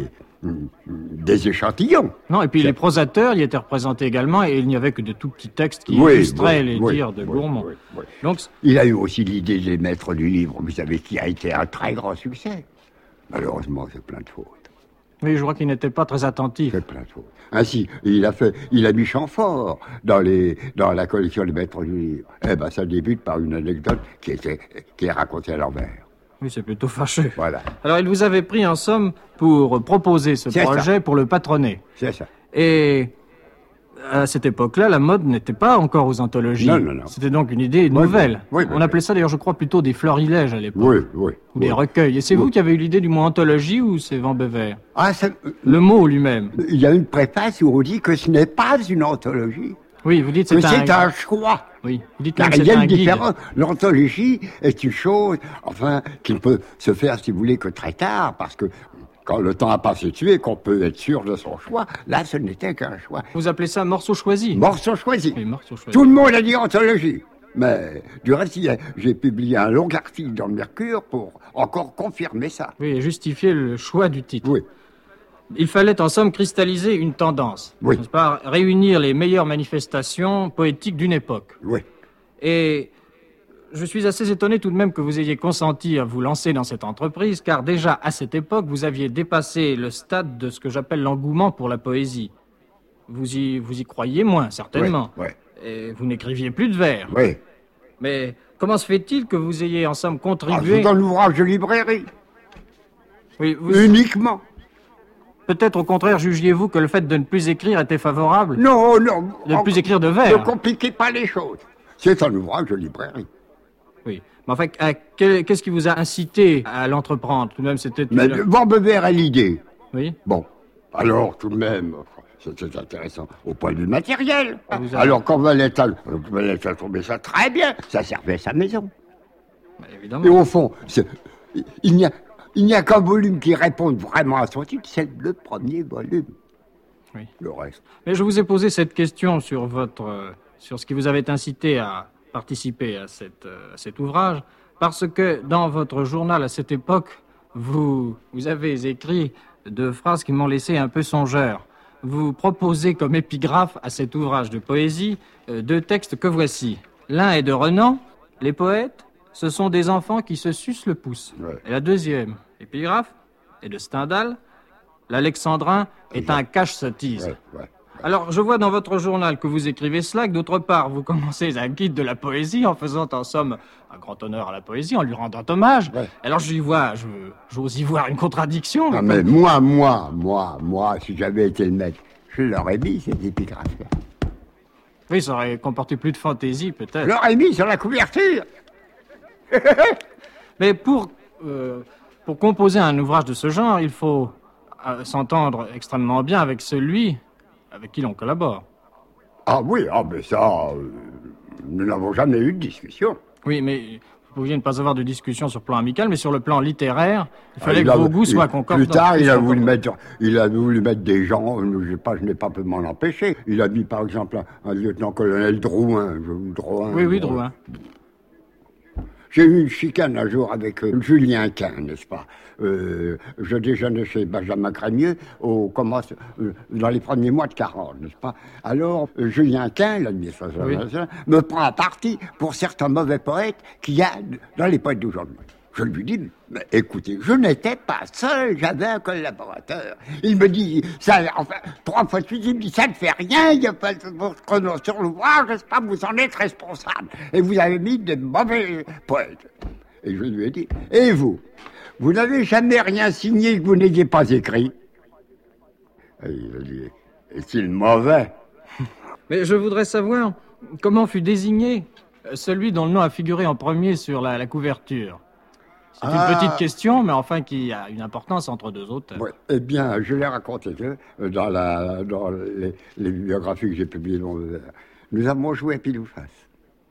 échantillons. Non, et puis les prosateurs y étaient représentés également, et il n'y avait que de tout petits textes qui illustraient les dires de gourmands. Donc, il a eu aussi l'idée des maîtres du livre, vous savez, qui a été un très grand succès. Malheureusement, c'est plein de fautes. Oui, je crois qu'il n'était pas très attentif. C'est plein de fautes. Ainsi, il a mis Chamfort dans la collection des maîtres du livre. Ça débute par une anecdote qui est racontée à l'envers. Oui, c'est plutôt fâcheux. Voilà. Alors, il vous avait pris en somme pour proposer ce projet, pour le patronner. C'est ça. Et à cette époque-là, la mode n'était pas encore aux anthologies. Non. C'était donc une idée nouvelle. Oui, on appelait ça d'ailleurs, je crois, plutôt des florilèges à l'époque. Oui. Ou des recueils. Et c'est vous qui avez eu l'idée du mot anthologie ou c'est Van Bever? Le mot lui-même. Il y a une préface où on dit que ce n'est pas une anthologie. Oui, vous dites que c'est un choix. Oui, vous dites il même y a c'est un une guide. différence. L'anthologie est une chose, qui ne peut se faire, si vous voulez, que très tard, parce que quand le temps a passé dessus et qu'on peut être sûr de son choix, là, ce n'était qu'un choix. Vous appelez ça morceau choisi? Morceau choisi. Oui, morceau choisi. Tout le monde a dit anthologie. Mais du reste, j'ai publié un long article dans le Mercure pour encore confirmer ça. Oui, et justifier le choix du titre. Oui. Il fallait en somme cristalliser une tendance, Oui. n'est-ce pas, réunir les meilleures manifestations poétiques d'une époque. Oui. Et je suis assez étonné tout de même que vous ayez consenti à vous lancer dans cette entreprise, car déjà à cette époque, vous aviez dépassé le stade de ce que j'appelle l'engouement pour la poésie. Vous y croyiez moins, certainement. Oui. Et vous n'écriviez plus de vers. Oui. Mais comment se fait-il que vous ayez en somme Ah, contribué... c'est un ouvrage de librairie. Oui, Uniquement. peut-être au contraire, jugiez-vous que le fait de ne plus écrire était favorable? Non. De ne plus écrire de vers? Ne compliquez pas les choses. C'est un ouvrage de librairie. Oui. Mais enfin, qu'est-ce qui vous a incité à l'entreprendre? Tout de même, c'était... Mais Vorbever a l'idée. Oui. Bon. Alors, tout de même, c'était intéressant au point de vue matériel. Vous avez- Alors, quand Valentin a trouvé ça très bien, ça servait à sa maison. Et Évidemment. au fond, il n'y a qu'un volume qui réponde vraiment à son titre, c'est le premier volume. Oui. Le reste. Mais je vous ai posé cette question sur sur ce qui vous avait incité à participer à cet ouvrage, parce que dans votre journal à cette époque, vous avez écrit deux phrases qui m'ont laissé un peu songeur. Vous proposez comme épigraphe à cet ouvrage de poésie deux textes que voici. L'un est de Renan, les poètes, ce sont des enfants qui se sucent le pouce. Ouais. Et la deuxième épigraphe est de Stendhal, l'Alexandrin est un cache-sottise. Ouais. Alors, je vois dans votre journal que vous écrivez cela, que d'autre part, vous commencez un guide de la poésie en faisant en somme un grand honneur à la poésie, en lui rendant hommage. Ouais. Alors, j'ose y voir une contradiction. Ah, mais moi, si j'avais été le maître, je l'aurais mis, cette épigraphe-là. Oui, ça aurait comporté plus de fantaisie, Je peut-être. l'aurais mis sur la couverture. Mais pour composer un ouvrage de ce genre, il faut s'entendre extrêmement bien avec celui avec qui l'on collabore. Ah oui, mais ça, nous n'avons jamais eu de discussion. Oui, mais vous pouviez ne pas avoir de discussion sur le plan amical, mais sur le plan littéraire, il fallait que vos goûts soient concordants. Plus tard, il a voulu mettre des gens, je n'ai pas pu m'en empêcher. Il a mis par exemple un lieutenant-colonel Drouin. Oui, Drouin. J'ai eu une chicane un jour avec Julien Quin, n'est-ce pas? Je déjeunais chez Benjamin Crémieux dans les premiers mois de 40, n'est-ce pas? Alors, Julien Quin, l'administration nationale, me prend à partie pour certains mauvais poètes qu'il y a dans les poètes d'aujourd'hui. Je lui dis, mais écoutez, je n'étais pas seul, j'avais un collaborateur. Il me dit, trois fois de suite, il me dit, ça ne fait rien, il n'y a pas de chrono sur l'ouvrage, n'est-ce pas, vous en êtes responsable. Et vous avez mis de mauvais poètes. Et je lui ai dit, et vous n'avez jamais rien signé que vous n'ayez pas écrit? Et il a dit, est-il mauvais? Mais je voudrais savoir comment fut désigné celui dont le nom a figuré en premier sur la couverture. C'est une petite question, mais enfin qui a une importance entre deux auteurs. Ouais. Eh bien, je l'ai raconté dans les biographies que j'ai publiées. Nous avons joué à pile ou face.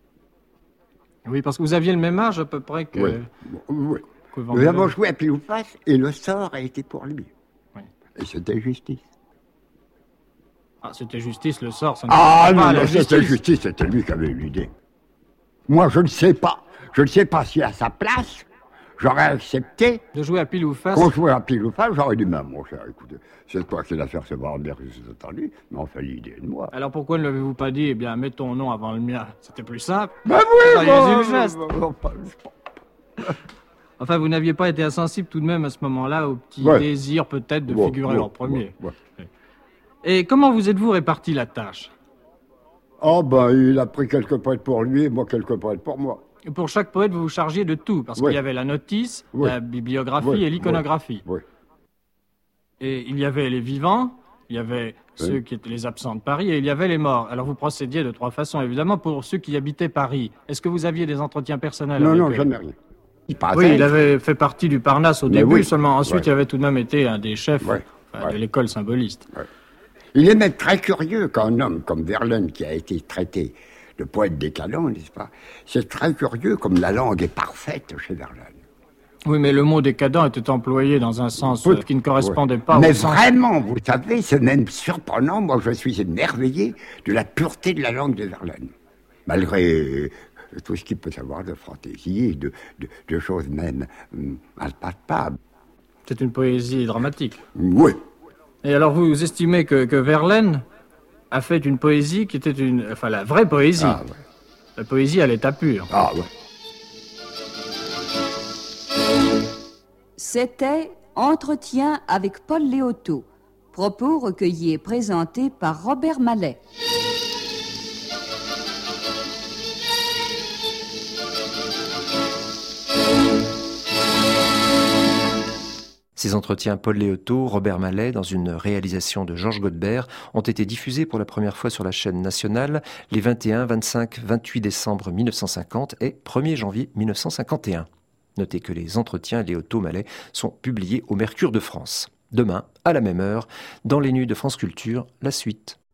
Oui, parce que vous aviez le même âge à peu près que... Oui. que Nous avons joué à pile ou face et le sort a été pour lui. Oui. Et c'était justice. Ah, c'était justice, le sort, ça ne Ah pas à non, la c'était justice, c'était lui qui avait eu l'idée. Moi, je ne sais pas. Je ne sais pas si à sa place, j'aurais accepté de jouer à pile ou face. qu'on jouait à pile ou face. J'aurais dit, mon cher, écoutez, c'est toi qui l'as fait recevoir bien que c'est attendu, mais on fait l'idée de moi. Alors pourquoi ne l'avez-vous pas dit, eh bien, mets ton nom avant le mien? C'était plus simple. Ben oui, eu le geste. Enfin, vous n'aviez pas été insensible tout de même à ce moment-là au petit désir peut-être de figurer en premier. Et comment vous êtes-vous réparti la tâche? Oh ben, il a pris quelques poètes pour lui et moi quelques poètes pour moi. Et pour chaque poète, vous vous chargiez de tout, parce qu'il y avait la notice, la bibliographie et l'iconographie. Et il y avait les vivants, il y avait ceux qui étaient les absents de Paris, et il y avait les morts. Alors vous procédiez de trois façons, évidemment, pour ceux qui habitaient Paris. Est-ce que vous aviez des entretiens personnels avec eux? Non, jamais rien. Il avait fait partie du Parnasse au début, seulement ensuite il avait tout de même été un des chefs de l'école symboliste. Il est même très curieux qu'un homme comme Verlaine, qui a été traité de poète décadent, n'est-ce pas? C'est très curieux comme la langue est parfaite chez Verlaine. Oui, mais le mot décadent était employé dans un sens qui ne correspondait pas mais au sens... vraiment, vous savez, c'est même surprenant. Moi, je suis émerveillé de la pureté de la langue de Verlaine. Malgré tout ce qu'il peut savoir de fantaisie, de choses même impalpables. C'est une poésie dramatique. Oui. Et alors vous estimez que Verlaine a fait une poésie qui était la vraie poésie. Ah, ouais. La poésie à l'état pur. Ah, ouais. C'était Entretien avec Paul Léotot. Propos recueillis et présentés par Robert Mallet. Ces entretiens Paul Léotot, Robert Mallet, dans une réalisation de Georges Godebert, ont été diffusés pour la première fois sur la chaîne nationale les 21, 25, 28 décembre 1950 et 1er janvier 1951. Notez que les entretiens Léotot-Mallet sont publiés au Mercure de France. Demain, à la même heure, dans les nuits de France Culture, la suite.